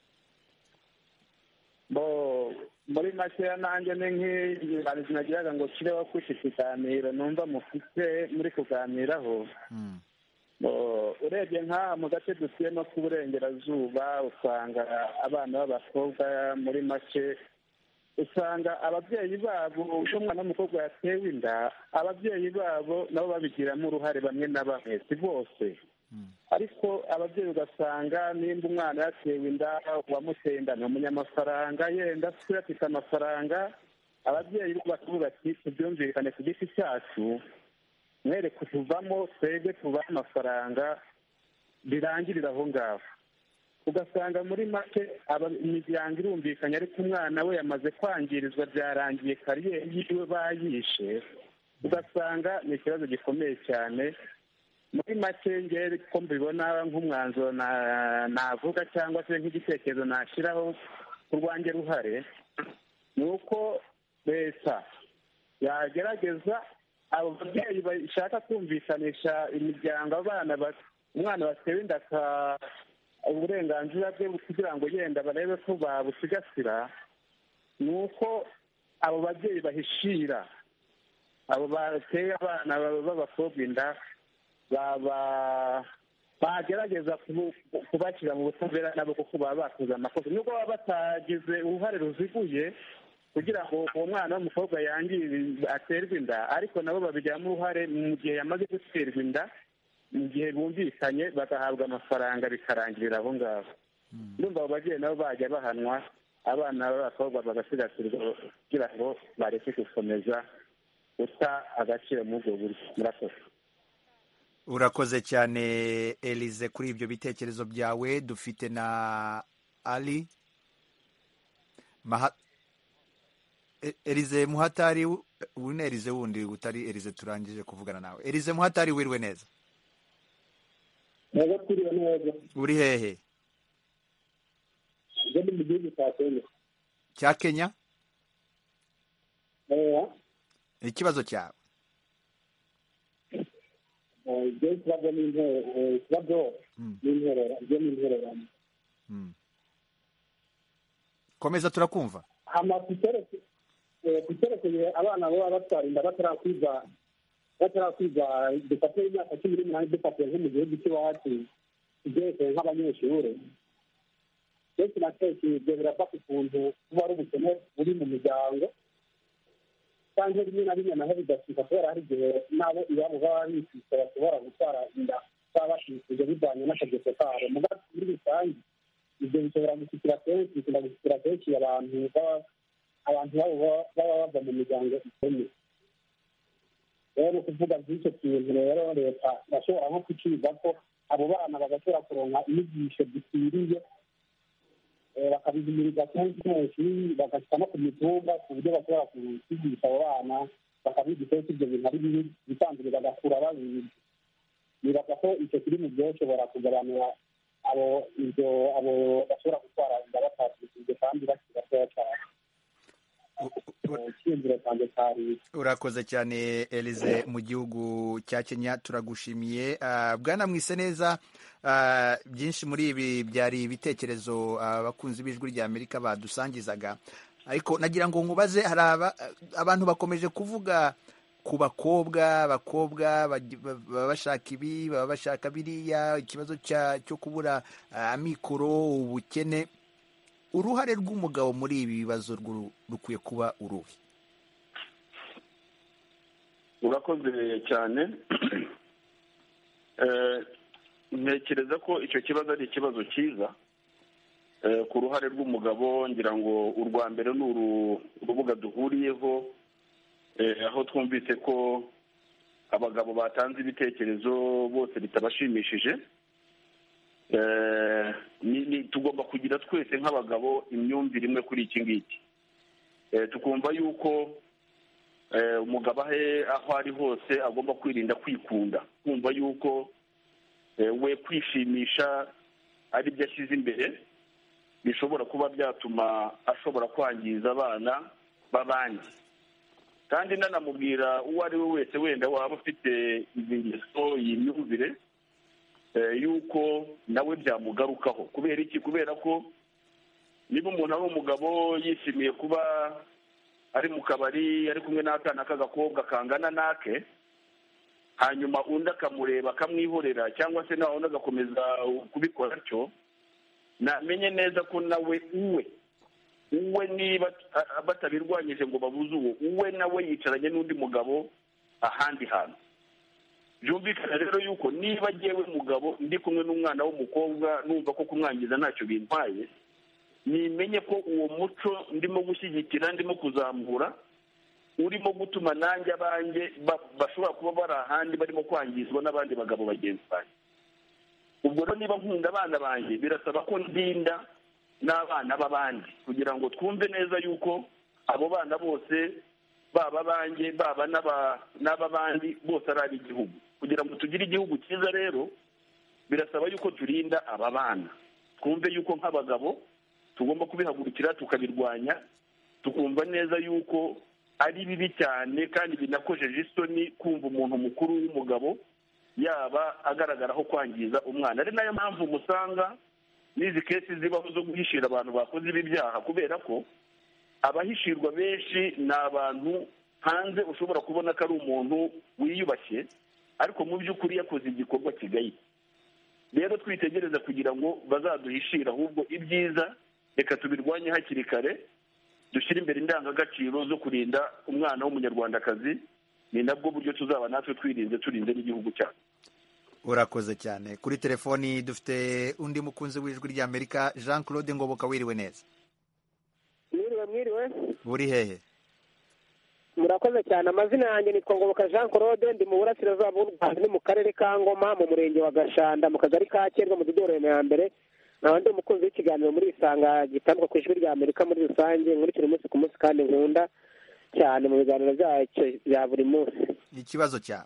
Bo muri makeya nanjye ni nk'ibintu nagiraga ngo kireho kwita ikiganiro numva mufite muri kuganiraho. Mm. Urebye nk'aha mu gace dutuyemo k'Uburengerazuba usanga abana b'abakobwa muri make, usanga ababyeyi babo n'umwana w'umukobwa yatewe inda, ababyeyi babo nabo babigiramo uruhare bamwe na bamwe, si bose. Ariko ababyeyi ugasanga nimba umwana yatewe inda, uwamuteye inda ni umunyamafaranga, yenda se afite amafaranga, ababyeyi bakavuga ati tubyumvikane ku giti cyacu, mwere kutuvamo twebwe tubahe amafaranga birangirira aho ngaho. Ugasanga muri make imiryango irumvikanye, ariko umwana we yamaze kwangirizwa, byarangiye kariyeri yiwe bayishe. Ugasanga ni ikibazo gikomeye cyane. Muri make ngere ko mbibona nk'umwanzuro navuga cyangwa se nk'igitekerezo nashyiraho ku rwanjye ruhare, ni uko leta yagerageza abo babyeyi bashaka kumvikanisha imiryango abana umwana batewe inda uburenganzira bwe kugira ngo yenda barebe ko babusigasira, ni uko abo babyeyi bahishira abo bateye abana b'abakobwa inda, bagerageza kubashyira mu butabera nabo kuko baba bakoze amakosa, nubwo baba batagize uruhare ruziguye kugira ngo uwo mwana w'umukobwa yangire aterwe inda, ariko nabo babigiramo uruhare mu gihe yamaze guterwa inda, mu gihe bumvikanye bagahabwa amafaranga bikarangirira aho ngaho. Ndumva abo babyeyi nabo bajya bahanwa, abana b'abakobwa bagasigasirwa kugira ngo bareke gukomeza guta agaciro muri ubwo buryo. Murakoze. Urakoze cyane Elize kuri ibyo bitekerezo byawe. Dufite na Ali Maha Elize Muhatari, une Elize wundi utari Elize turangije kuvugana nawe. Elize Muhatari, wiriwe neza? Neza kuriwe neza. Uri hehe? Ndi mu gihugu cya Kenya. Cya Kenya? Eh. Ikibazo cyawe? Eh, je ikibazo ni intero, ikibazo ni intero, je ni intero. Mm. Komeza turakumva. Amafitere kuterekeye abana baba batwara inda batarakwiza batarakwiza dufate imyaka cumi n'umunani dufate nko mu gihugu cy'iwacu ibyerekeye nk'abanyeshuri. Kenshi na kenshi ibyo birava ku kuntu kuba ari ubukene buri mu miryango, cyangwa rimwe na rimwe naho bidashyika kubera hari igihe nabo iwabo baba bifite bashobora gutwara inda baba bashishije bijyanye n'akageso kabo. Muri rusange ibyo bishobora gushyikira kenshi bishobora gushyikira kenshi abantu baba abantu babo baba bava mu miryango ikennye. Rero ni kuvuga by'icyo kintu rero leta bashobora nko kukiga ko abo bana bagashobora kuronka inyigisho zikwiriye, bakabizimiriza kenshi kenshi bagashyira no ku mitumba ku buryo bashobora kwigisha abo bana, bakabigisha ko ibyo bintu ari bibi bisanzwe bagakura babizi. Nibaza ko icyo kiri mu byoshobora kugabanura abo ibyo abo bashobora gutwara inda batatwikije kandi bakiri batoya cyane. Urakoze cyane Elize mu gihugu cya Kenya, turagushimiye. Uh, Bwana Mwiseneza, uh, byinshi muri ibi byari ibitekerezo abakunzi uh, b'ijwi rya Amerika badusangizaga, ariko nagira ngo nkubaze, hari aba, abantu bakomeje kuvuga ku bakobwa bakobwa baba bashaka ibi baba bashaka biriya, ikibazo cyo kubura amikoro, uh, ubukene. Uruhare rw'umugabo muri ibi bibazo rukwiye kuba uruhe? urakoze cyane. Ntekereza ko icyo kibazo ari ikibazo cyiza ku ruhare rw'umugabo. Ngira ngo urwa mbere ni urubuga duhuriyeho, aho twumvise ko abagabo batanze ibitekerezo bose bitabashimishije. Tugomba kugira twese nk'abagabo imyumvire imwe kuri iki ngiki, tukumva yuko umugabo aho ari hose agomba kwirinda kwikunda, kumva yuko we kwishimisha ari byo ashyize imbere, bishobora kuba byatuma ashobora kwangiza abana b'abandi. Kandi nanamubwira uwo ari we wese wenda waba ufite izi ngeso, iyi myumvire, yuko nawe byamugarukaho. Kubera iki? Kubera ko niba umuntu ari umugabo yishimiye kuba ari mu kabari ari kumwe n'akana k'agakobwa kangana nake, hanyuma undi akamureba akamwihorera, cyangwa se nawe undi agakomeza kubikora atyo, namenye neza ko nawe uwe uwe niba batabirwanyije ngo babuze uwo, uwe nawe yicaranye n'undi mugabo ahandi hantu. Byumvikana rero yuko niba agiyewe mugabo ndi kumwe n'umwana w'umukobwa numva ko kumwangiza ntacyo bintwaye, nimenye ko uwo muco ndimo gushyigikira, ndimo kuzamura, urimo gutuma nanjye abanjye bashobora kuba bari ahandi barimo kwangizwa n'abandi bagabo bagenzi banjye. Ubwo rero niba nkunda abana banjye, birasaba ko ndinda n'abana b'abandi, kugira ngo twumve neza yuko abo bana bose, baba abanjye baba n'ab'abandi, bose ari ab'igihugu. Kugira ngo tugire igihugu cyiza rero birasaba yuko turinda aba bana, twumve yuko nk'abagabo tugomba kubihagurukira tukabirwanya, tukumva neza yuko ari bibi cyane kandi binakojeje isoni kumva umuntu mukuru w'umugabo yaba agaragaraho kwangiza umwana. Ari nayo mpamvu musanga n'izi kesi zibaho zo guhishira abantu bakoze ibi byaha, kubera ko abahishirwa benshi ni abantu hanze ushobora kubona ko ari umuntu wiyubashye, ariko mu by'ukuri yakoze igikorwa kigaye. Rero twitegereza kugira ngo bazaduhishire, ahubwo ibyiza reka tubirwanye hakiri kare, dushyire imbere indangagaciro zo kurinda umwana w'umunyarwandakazi. Ni nabwo buryo tuzaba natwe twirinze, turinze n'igihugu cyacu. Urakoze cyane. Kuri telefoni dufite undi mukunzi w'ijwi ry'Amerika, Jean Claude Ngoboka. Wiriwe neza? Mwiriwe mwiriwe. Uri hehe? Murakoze cyane. Amazina yanjye nitwa Ngoboka Jean Claude, ndi mu burasirazuba bw'u Rwanda, ni mu karere ka Ngoma, mu murenge wa Gashanda, mu kagari ka Kerwa, mu mudugudu wa mbere. Nawe ndi umukunzi w'ikiganiro muri Isanga gitambuka ku ijwi ry'Amerika muri rusange, nkurikira umunsi ku munsi kandi nkunda cyane mu biganiro byacyo bya buri munsi. Ikibazo cyawe?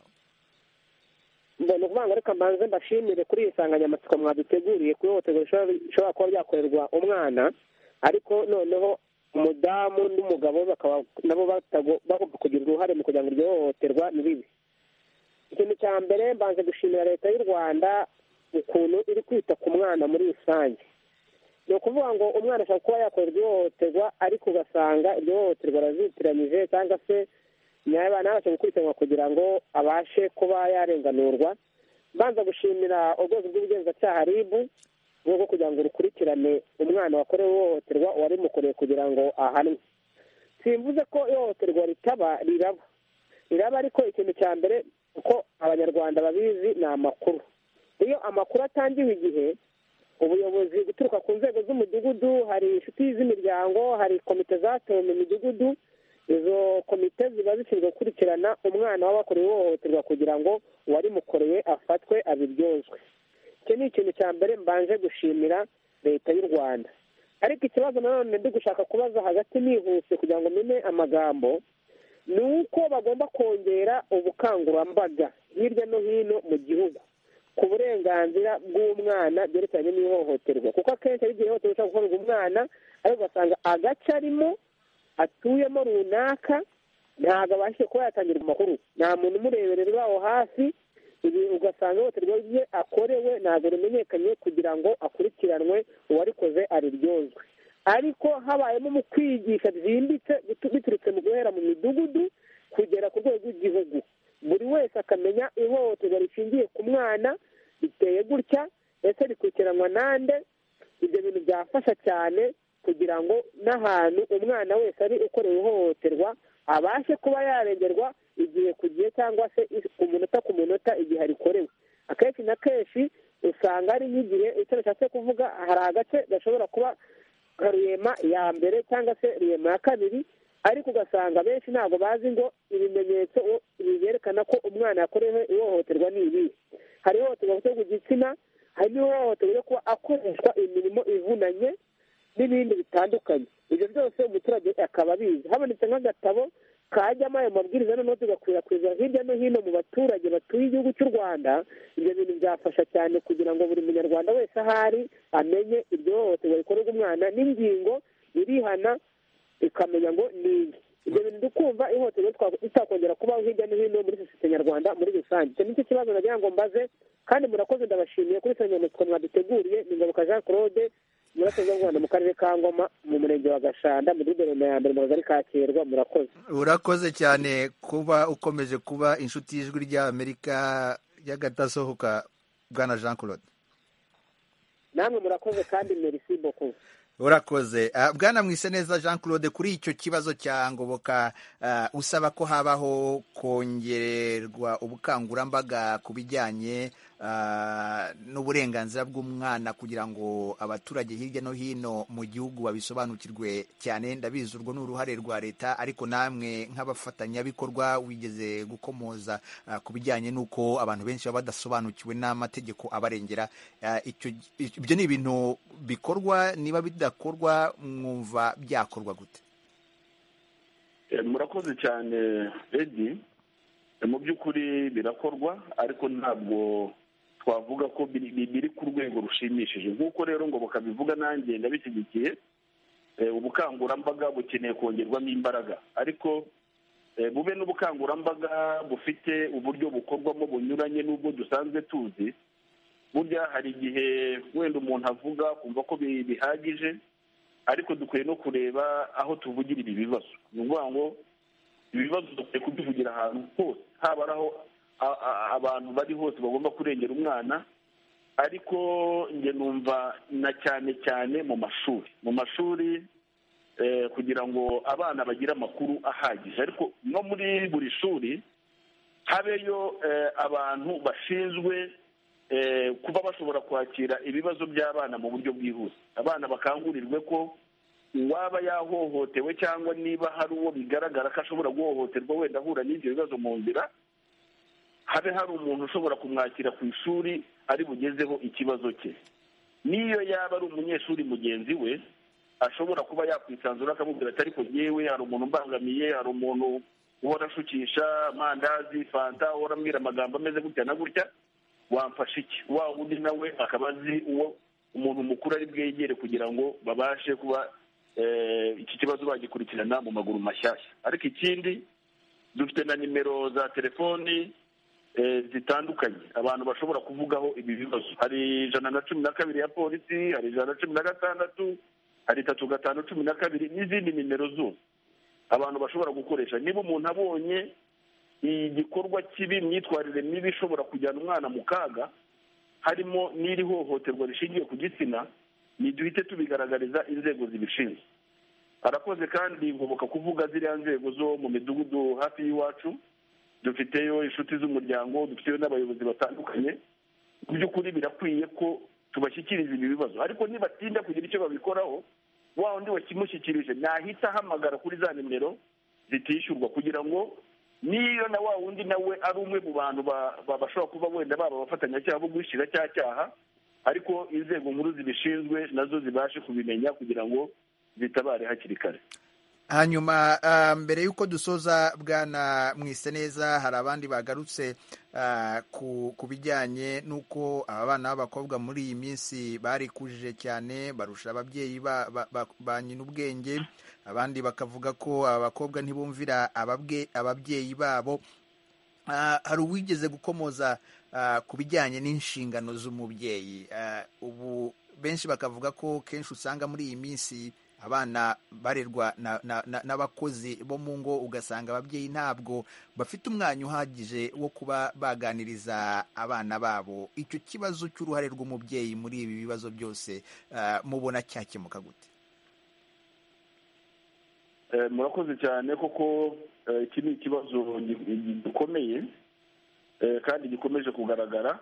Mbona ukuvuga ngo reka mbanze mbashimire kuri iyi nsanganyamatsiko mwaduteguriye ku ihohoterwa rishobora kuba ryakorerwa umwana, ariko noneho umudamu n'umugabo bakaba nabo bagomba kugira uruhare mu kugira ngo iryo hohoterwa ni ribi. Ikintu cya mbere mbanze gushimira Leta y'u Rwanda ukuntu iri kwita ku mwana muri rusange. Ni ukuvuga ngo umwana ashobora kuba yakorerwa ihohoterwa, ariko ugasanga iryo hohoterwa arazitiranyije, cyangwa se abana babasha gukurikiranwa kugira ngo abashe kuba yarenganurwa. Banza gushimira urwego rw'ubugenzacyaha R I B rwo kugira ngo rukurikirane umwana wakorewe ihohoterwa uwarimukoreye kugira ngo ahanwe. Simvuze ko ihohoterwa ritaba, riraba riraba ariko ikintu cya mbere uko abanyarwanda babizi ni amakuru. Iyo amakuru atangiwe igihe, ubuyobozi guturuka ku nzego z'umudugudu, hari inshuti z'imiryango, hari komite zatowe mu midugudu, izo komite ziba zishinzwe gukurikirana umwana w'abakorewe ihohoterwa kugira ngo uwarimukoreye afatwe abiryozwe. Icyo ni ikintu cya mbere mbanje gushimira Leta y'u Rwanda. Ariko ikibazo nanone ndi gushaka kubaza hagati nihuse kugira ngo mene amagambo, ni uko bagomba kongera ubukangurambaga hirya no hino mu gihugu ku burenganzira bw'umwana byerekeranye n'ihohoterwa, kuko akenshi ari igihe ihohoterwa rishobora gukorerwa umwana, ariko ugasanga agace arimo atuyemo runaka ntabwo abashije kuba yatangirwa amakuru, nta muntu umureberera aho hafi, ugasanga ihohoterwa rye akorewe ntabwo rimenyekanye kugira ngo akurikiranwe, uwarikoze ariryozwe. Ariko habayemo mu kwigisha byimbitse biturutse mu guhera mu midugudu kugera ku rwego rw'igihugu, buri wese akamenya ihohoterwa rishingiye ku mwana riteye gutya, ese rikurikiranwa nande. Ibyo bintu byafasha cyane kugira ngo n'ahantu umwana wese ari ukorewe ihohoterwa abashe kuba yarengerwa, igihe ku gihe cyangwa se ku munota ku munota igihe rikorewe. Akenshi na kenshi usanga ari nk'igihe icyo bishatse kuvuga, hari agace gashobora kuba nka ruyema ya mbere cyangwa se ruyema ya kabiri, ariko ugasanga benshi ntabwo bazi ngo ibimenyetso byerekana ko umwana yakorewe ihohoterwa ni ibihe. Hari ihohoterwa ryo ku gitsina, hari n'ihohoterwa ryo kuba akoreshwa imirimo ivunanye n'ibindi bitandukanye. Ibyo byose umuturage akaba abizi. Habonetse nk'agatabo kajyamo ayo mabwiriza noneho tugakwirakwiza hirya no hino mu baturage batuye igihugu cy'u Rwanda, ibyo bintu byafasha cyane kugira ngo buri munyarwanda wese ahari amenye iryo hohoterwa rikorerwa umwana n'ingingo irihana, ikamenya ngo ni iki. Ibyo bintu dukumva ihohoterwa ritakongera kubaho hirya no hino muri sosiyete nyarwanda muri rusange. Icyo nicyo kibazo nagira ngo mbaze, kandi murakoze, ndabashimiye kuri insanganyamatsiko mwaduteguriye. Ni Ngoboka Jean Claude, murakoze mu Rwanda mu karere ka Ngoma mu murenge wa Gashanda muri Doroma ya mbere mu kagari ka Kirwa. Murakoze. Urakoze cyane kuba ukomeje kuba inshuti y'ijwi ry'Amerika y'agatasohoka, Bwana Jean Claude. Namwe murakoze kandi merci beaucoup. Urakoze. Uh, Bwana Mwiseneza Jean Claude, kuri icyo kibazo cya Ngoboka, uh, usaba ko habaho kongererwa ubukangurambaga ku bijyanye uh, n'uburenganzira bw'umwana kugira ngo abaturage hirya no hino mu gihugu babisobanukirwe cyane. Ndabizi urwo ni uruhare rwa leta, ariko namwe nk'abafatanyabikorwa wigeze gukomoza uh, ku bijyanye n'uko abantu benshi baba badasobanukiwe n'amategeko abarengera. Uh, icyo ibyo ni ibintu bikorwa, niba bidakorwa mwumva byakorwa gute? Murakoze cyane Edi. Mu by'ukuri birakorwa, ariko ntabwo twavuga ko biri ku rwego rushimishije. Nk'uko rero ngo bakabivuga, nanjye ndabishyigikiye. Ubukangurambaga bukeneye kongerwamo imbaraga, ariko bube n'ubukangurambaga bufite uburyo bukorwamo bunyuranye n'ubwo dusanzwe tuzi. Burya hari igihe wenda umuntu avuga kumva ko bihagije, ariko dukwiye no kureba aho tuvugira ibi bibazo. Ni ukuvuga ngo ibibazo dukwiye kubivugira ahantu hose, haba ari aho abantu bari hose bagomba kurengera umwana, ariko njye numva na cyane cyane mu mashuri mu mashuri kugira ngo abana bagire amakuru ahagije. Ariko no muri buri shuri habeyo abantu bashinzwe kuba bashobora kwakira ibibazo by'abana mu buryo bwihuse. Abana bakangurirwe ko uwaba yahohotewe cyangwa niba hari uwo bigaragara ko ashobora guhohoterwa wenda ahura n'ibyo bibazo mu nzira, habe hari umuntu ushobora kumwakira ku ishuri ari bugezeho ikibazo cye. Niyo yaba ari umunyeshuri mugenzi we, ashobora kuba yakwisanzura akamubwira ati ariko yewe hari umuntu mbangamiye, hari umuntu uhora ashukisha amandazi, fanta, uhora ambwira amagambo ameze gutya na gutya, wamfasha iki? Wa wundi nawe akaba azi uwo umuntu mukuru ari bwegere kugira ngo babashe kuba iki kibazo bagikurikirana mu maguru mashyashya. Ariko ikindi, dufite na nimero za telefoni zitandukanye abantu bashobora kuvugaho ibi bibazo. Hari ijana na cumi na kabiri ya polisi, hari ijana na cumi na gatandatu, hari itatu gatanu cumi na kabiri, n'izindi nimero zose abantu bashobora gukoresha. Niba umuntu abonye igikorwa kibi, imyitwarire mibi ishobora kujyana umwana mu kaga, harimo n'iri hohoterwa rishingiye ku gitsina, niduhite tubigaragariza inzego zibishinzwe. Arakoze kandi Ngoboka kuvuga ziriya nzego zo mu midugudu hafi y'iwacu. Dufiteyo inshuti z'umuryango, dufiteyo n'abayobozi batandukanye. Mu by'ukuri birakwiye ko tubashyikiriza ibi bibazo, ariko nibatinda kugira icyo babikoraho, wa wundi wakimushyikirije nahita ahamagara kuri za nimero zitishyurwa, kugira ngo niyo na wa wundi nawe ari umwe mu bantu bashobora kuba wenda baba abafatanyacyaha bo guhishyira cya cyaha, ariko inzego nkuru zibishinzwe nazo zibashe kubimenya kugira ngo zitabare hakiri kare. Hanyuma uh, mbere y'uko dusoza, Bwana Mwiseneza, hari abandi bagarutse uh, ku, ku bijyanye n'uko abana b'abakobwa muri iyi minsi barikujije cyane, barusha ababyeyi ba, ba, ba, ba nyina ubwenge. Abandi bakavuga ko abakobwa ntibumvira ababwe, ababyeyi babo. Uh, hari uwigeze gukomoza uh, ku bijyanye n'inshingano z'umubyeyi. Uh, ubu benshi bakavuga ko kenshi usanga muri iyi minsi abana barerwa n'abakozi bo mu ngo, ugasanga ababyeyi ntabwo bafite umwanya uhagije wo kuba baganiriza abana babo. Icyo kibazo cy'uruhare rw'umubyeyi muri ibi bibazo byose uh, mubona cyakemuka gute? murakoze cyane kuko iki ni ikibazo gikomeye kandi gikomeje kugaragara.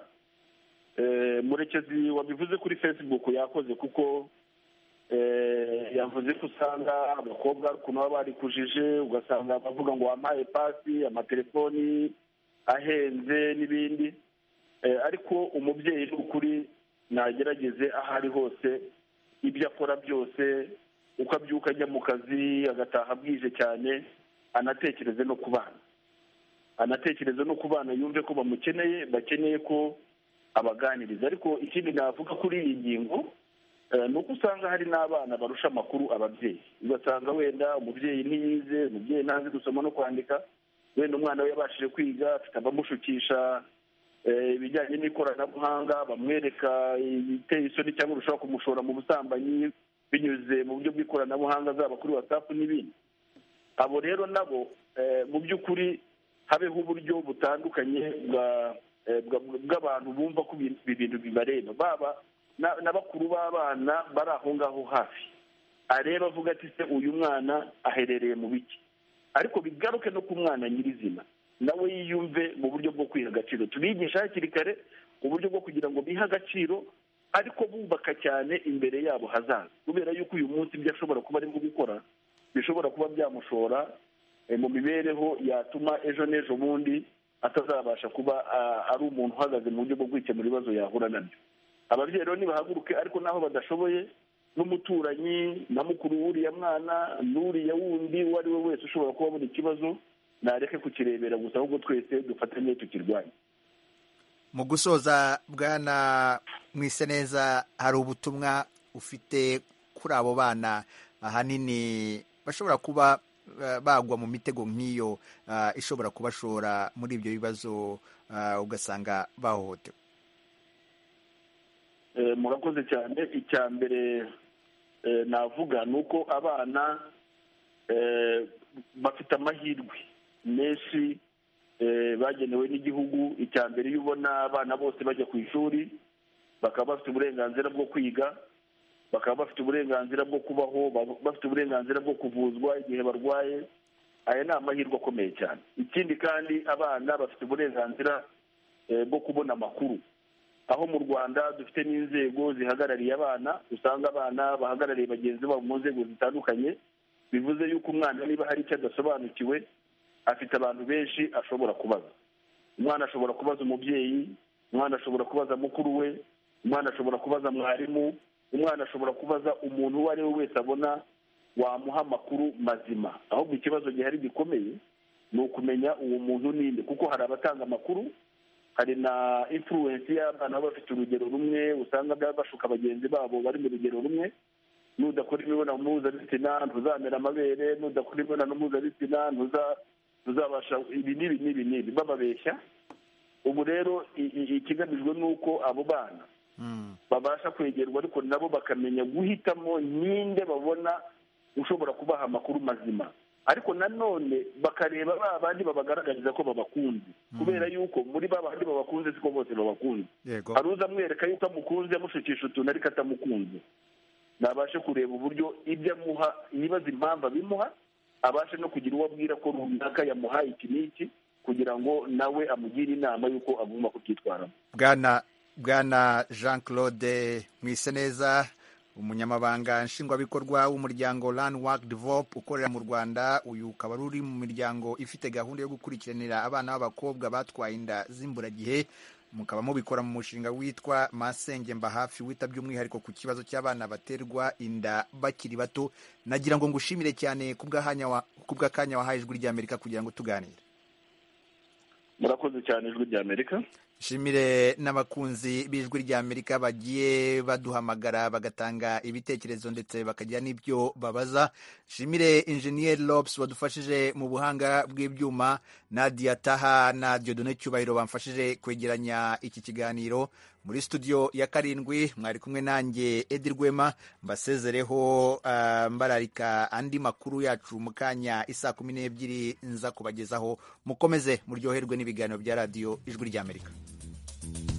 Murekezi wabivuze kuri Facebook yakoze kuko yavuze ko usanga abakobwa ukuntu baba barikujije, ugasanga bavuga ngo wampaye pasi, amatelefoni ahenze n'ibindi, ariko umubyeyi n'ukuri nagerageze aho ari hose ibyo akora byose, uko abyuka ajya mu kazi agataha bwije cyane, anatekereze no ku bana anatekereze no ku bana yumve ko bamukeneye, bakeneye ko abaganiriza. Ariko ikindi navuga kuri iyi ngingo ni uko usanga hari n'abana barusha amakuru ababyeyi, ugasanga wenda umubyeyi ntiyize, umubyeyi ntazi gusoma no kwandika, wenda umwana we yabashije kwiga, afite abamushukisha ibijyanye n'ikoranabuhanga, bamwereka ibiteye isoni cyangwa ushobora kumushora mu busambanyi binyuze mu buryo bw'ikoranabuhanga, zaba kuri WhatsApp n'ibindi. Abo rero nabo mu by'ukuri habeho uburyo butandukanye bw'abantu bumva ko ibintu bibareba, baba n'abakuru b'abana bari aho ngaho hafi, areba avuga ati se uyu mwana aherereye mu biki, ariko bigaruke no ku mwana nyirizina, nawe yiyumve mu buryo bwo kwiha agaciro. Tubigisha hakiri kare uburyo bwo kugira ngo bihe agaciro, ariko bubaka cyane imbere yabo hazaza, kubera yuko uyu munsi ibyo ashobora kuba arimo gukora bishobora kuba byamushora mu mibereho yatuma ejo n'ejo bundi atazabasha kuba ari umuntu uhagaze mu buryo bwo kwikemura ibibazo yahura nabyo. Ababyeyi rero nibahaguruke, ariko naho badashoboye n'umuturanyi na mukuru w'uriya mwana n'uriya wundi uwo ari we wese ushobora kuba abona ikibazo, nareke kukirebera gusa, ahubwo twese dufatanye tukirwanya. Mu gusoza, Bwana Mwiseneza, hari ubutumwa ufite kuri abo bana ahanini bashobora kuba bagwa mu mitego nk'iyo ishobora kubashora muri ibyo bibazo, ugasanga bahohotewe? Murakoze cyane. Icya mbere navuga ni uko abana bafite amahirwe menshi bagenewe n'igihugu. Icya mbere, iyo ubona abana bose bajya ku ishuri, bakaba bafite uburenganzira bwo kwiga, bakaba bafite uburenganzira bwo kubaho, bafite uburenganzira bwo kuvuzwa igihe barwaye, aya ni amahirwe akomeye cyane. Ikindi kandi, abana bafite uburenganzira bwo kubona amakuru. Aho mu Rwanda dufite n'inzego zihagarariye abana, usanga abana bahagarariye bagenzi babo mu nzego zitandukanye, bivuze yuko umwana niba hari icyo adasobanukiwe, afite abantu benshi ashobora kubaza. Umwana ashobora kubaza umubyeyi, umwana ashobora kubaza mukuru we, umwana ashobora kubaza mwarimu, umwana ashobora kubaza umuntu uwo ari we wese abona wamuha amakuru mazima. Ahubwo ikibazo gihari gikomeye ni ukumenya uwo muntu ninde, kuko hari abatanga amakuru, hari na influence y'abana baba bafite urugero rumwe, usanga bashuka bagenzi babo bari mu rugero rumwe. Nudakora imibonano mpuzabitsina ntuzamera amabere, nudakora imibonano mpuzabitsina ntuzabasha ibi n'ibi n'ibi n'ibi, bababeshya. Ubu rero ikigamijwe ni uko abo bana babasha kwegerwa, ariko nabo bakamenya guhitamo ninde babona ushobora kubaha amakuru mazima, ariko nanone bakareba ba bandi babagaragariza ko babakunze, kubera yuko muri ba bandi babakunze siko bose babakunze. Hari uza amwereka yuko amukunze, amushukisha utuntu ariko atamukunze. Nabashe kureba uburyo ibyo amuha, yibaza impamvu abimuha, abashe no kugira uwo abwira ko runaka yamuhaye iki n'iki, kugira ngo nawe amugire inama y'uko agomba kubyitwaramo. Bwana Bwana Jean Claude Mwiseneza, umunyamabanga nshingwabikorwa w'umuryango Learn Work Develop ukorera mu Rwanda, uyu ukaba uri mu miryango ifite gahunda yo gukurikiranira abana b'abakobwa batwaye inda z'imburagihe, mukaba mubikora mu mushinga witwa Masenge Mba Hafi, wita by'umwihariko ku kibazo cy'abana baterwa inda bakiri bato. Nagira ngo ngushimire cyane kubw'akanya wahaye Ijwi ry'Amerika kugira ngo tuganire. Murakoze cyane Ijwi ry'Amerika. Shimire n'abakunzi b'Ijwi ry'Amerika bagiye baduhamagara bagatanga ibitekerezo ndetse bakagira n'ibyo babaza. Shimire Engineer Lobs wadufashije mu buhanga bw'ibyuma, Nadia Taha na Dieudonné Cyubahiro bamfashije kwegeranya iki kiganiro. Muri studio ya karindwi mwari kumwe nanjye Edi Rwema, mbasezereho uh, mbararika andi makuru yacu mu kanya isa kumi n'ebyiri nza kubagezaho. Mukomeze muryoherwe n'ibiganiro bya radio Ijwi ry'Amerika.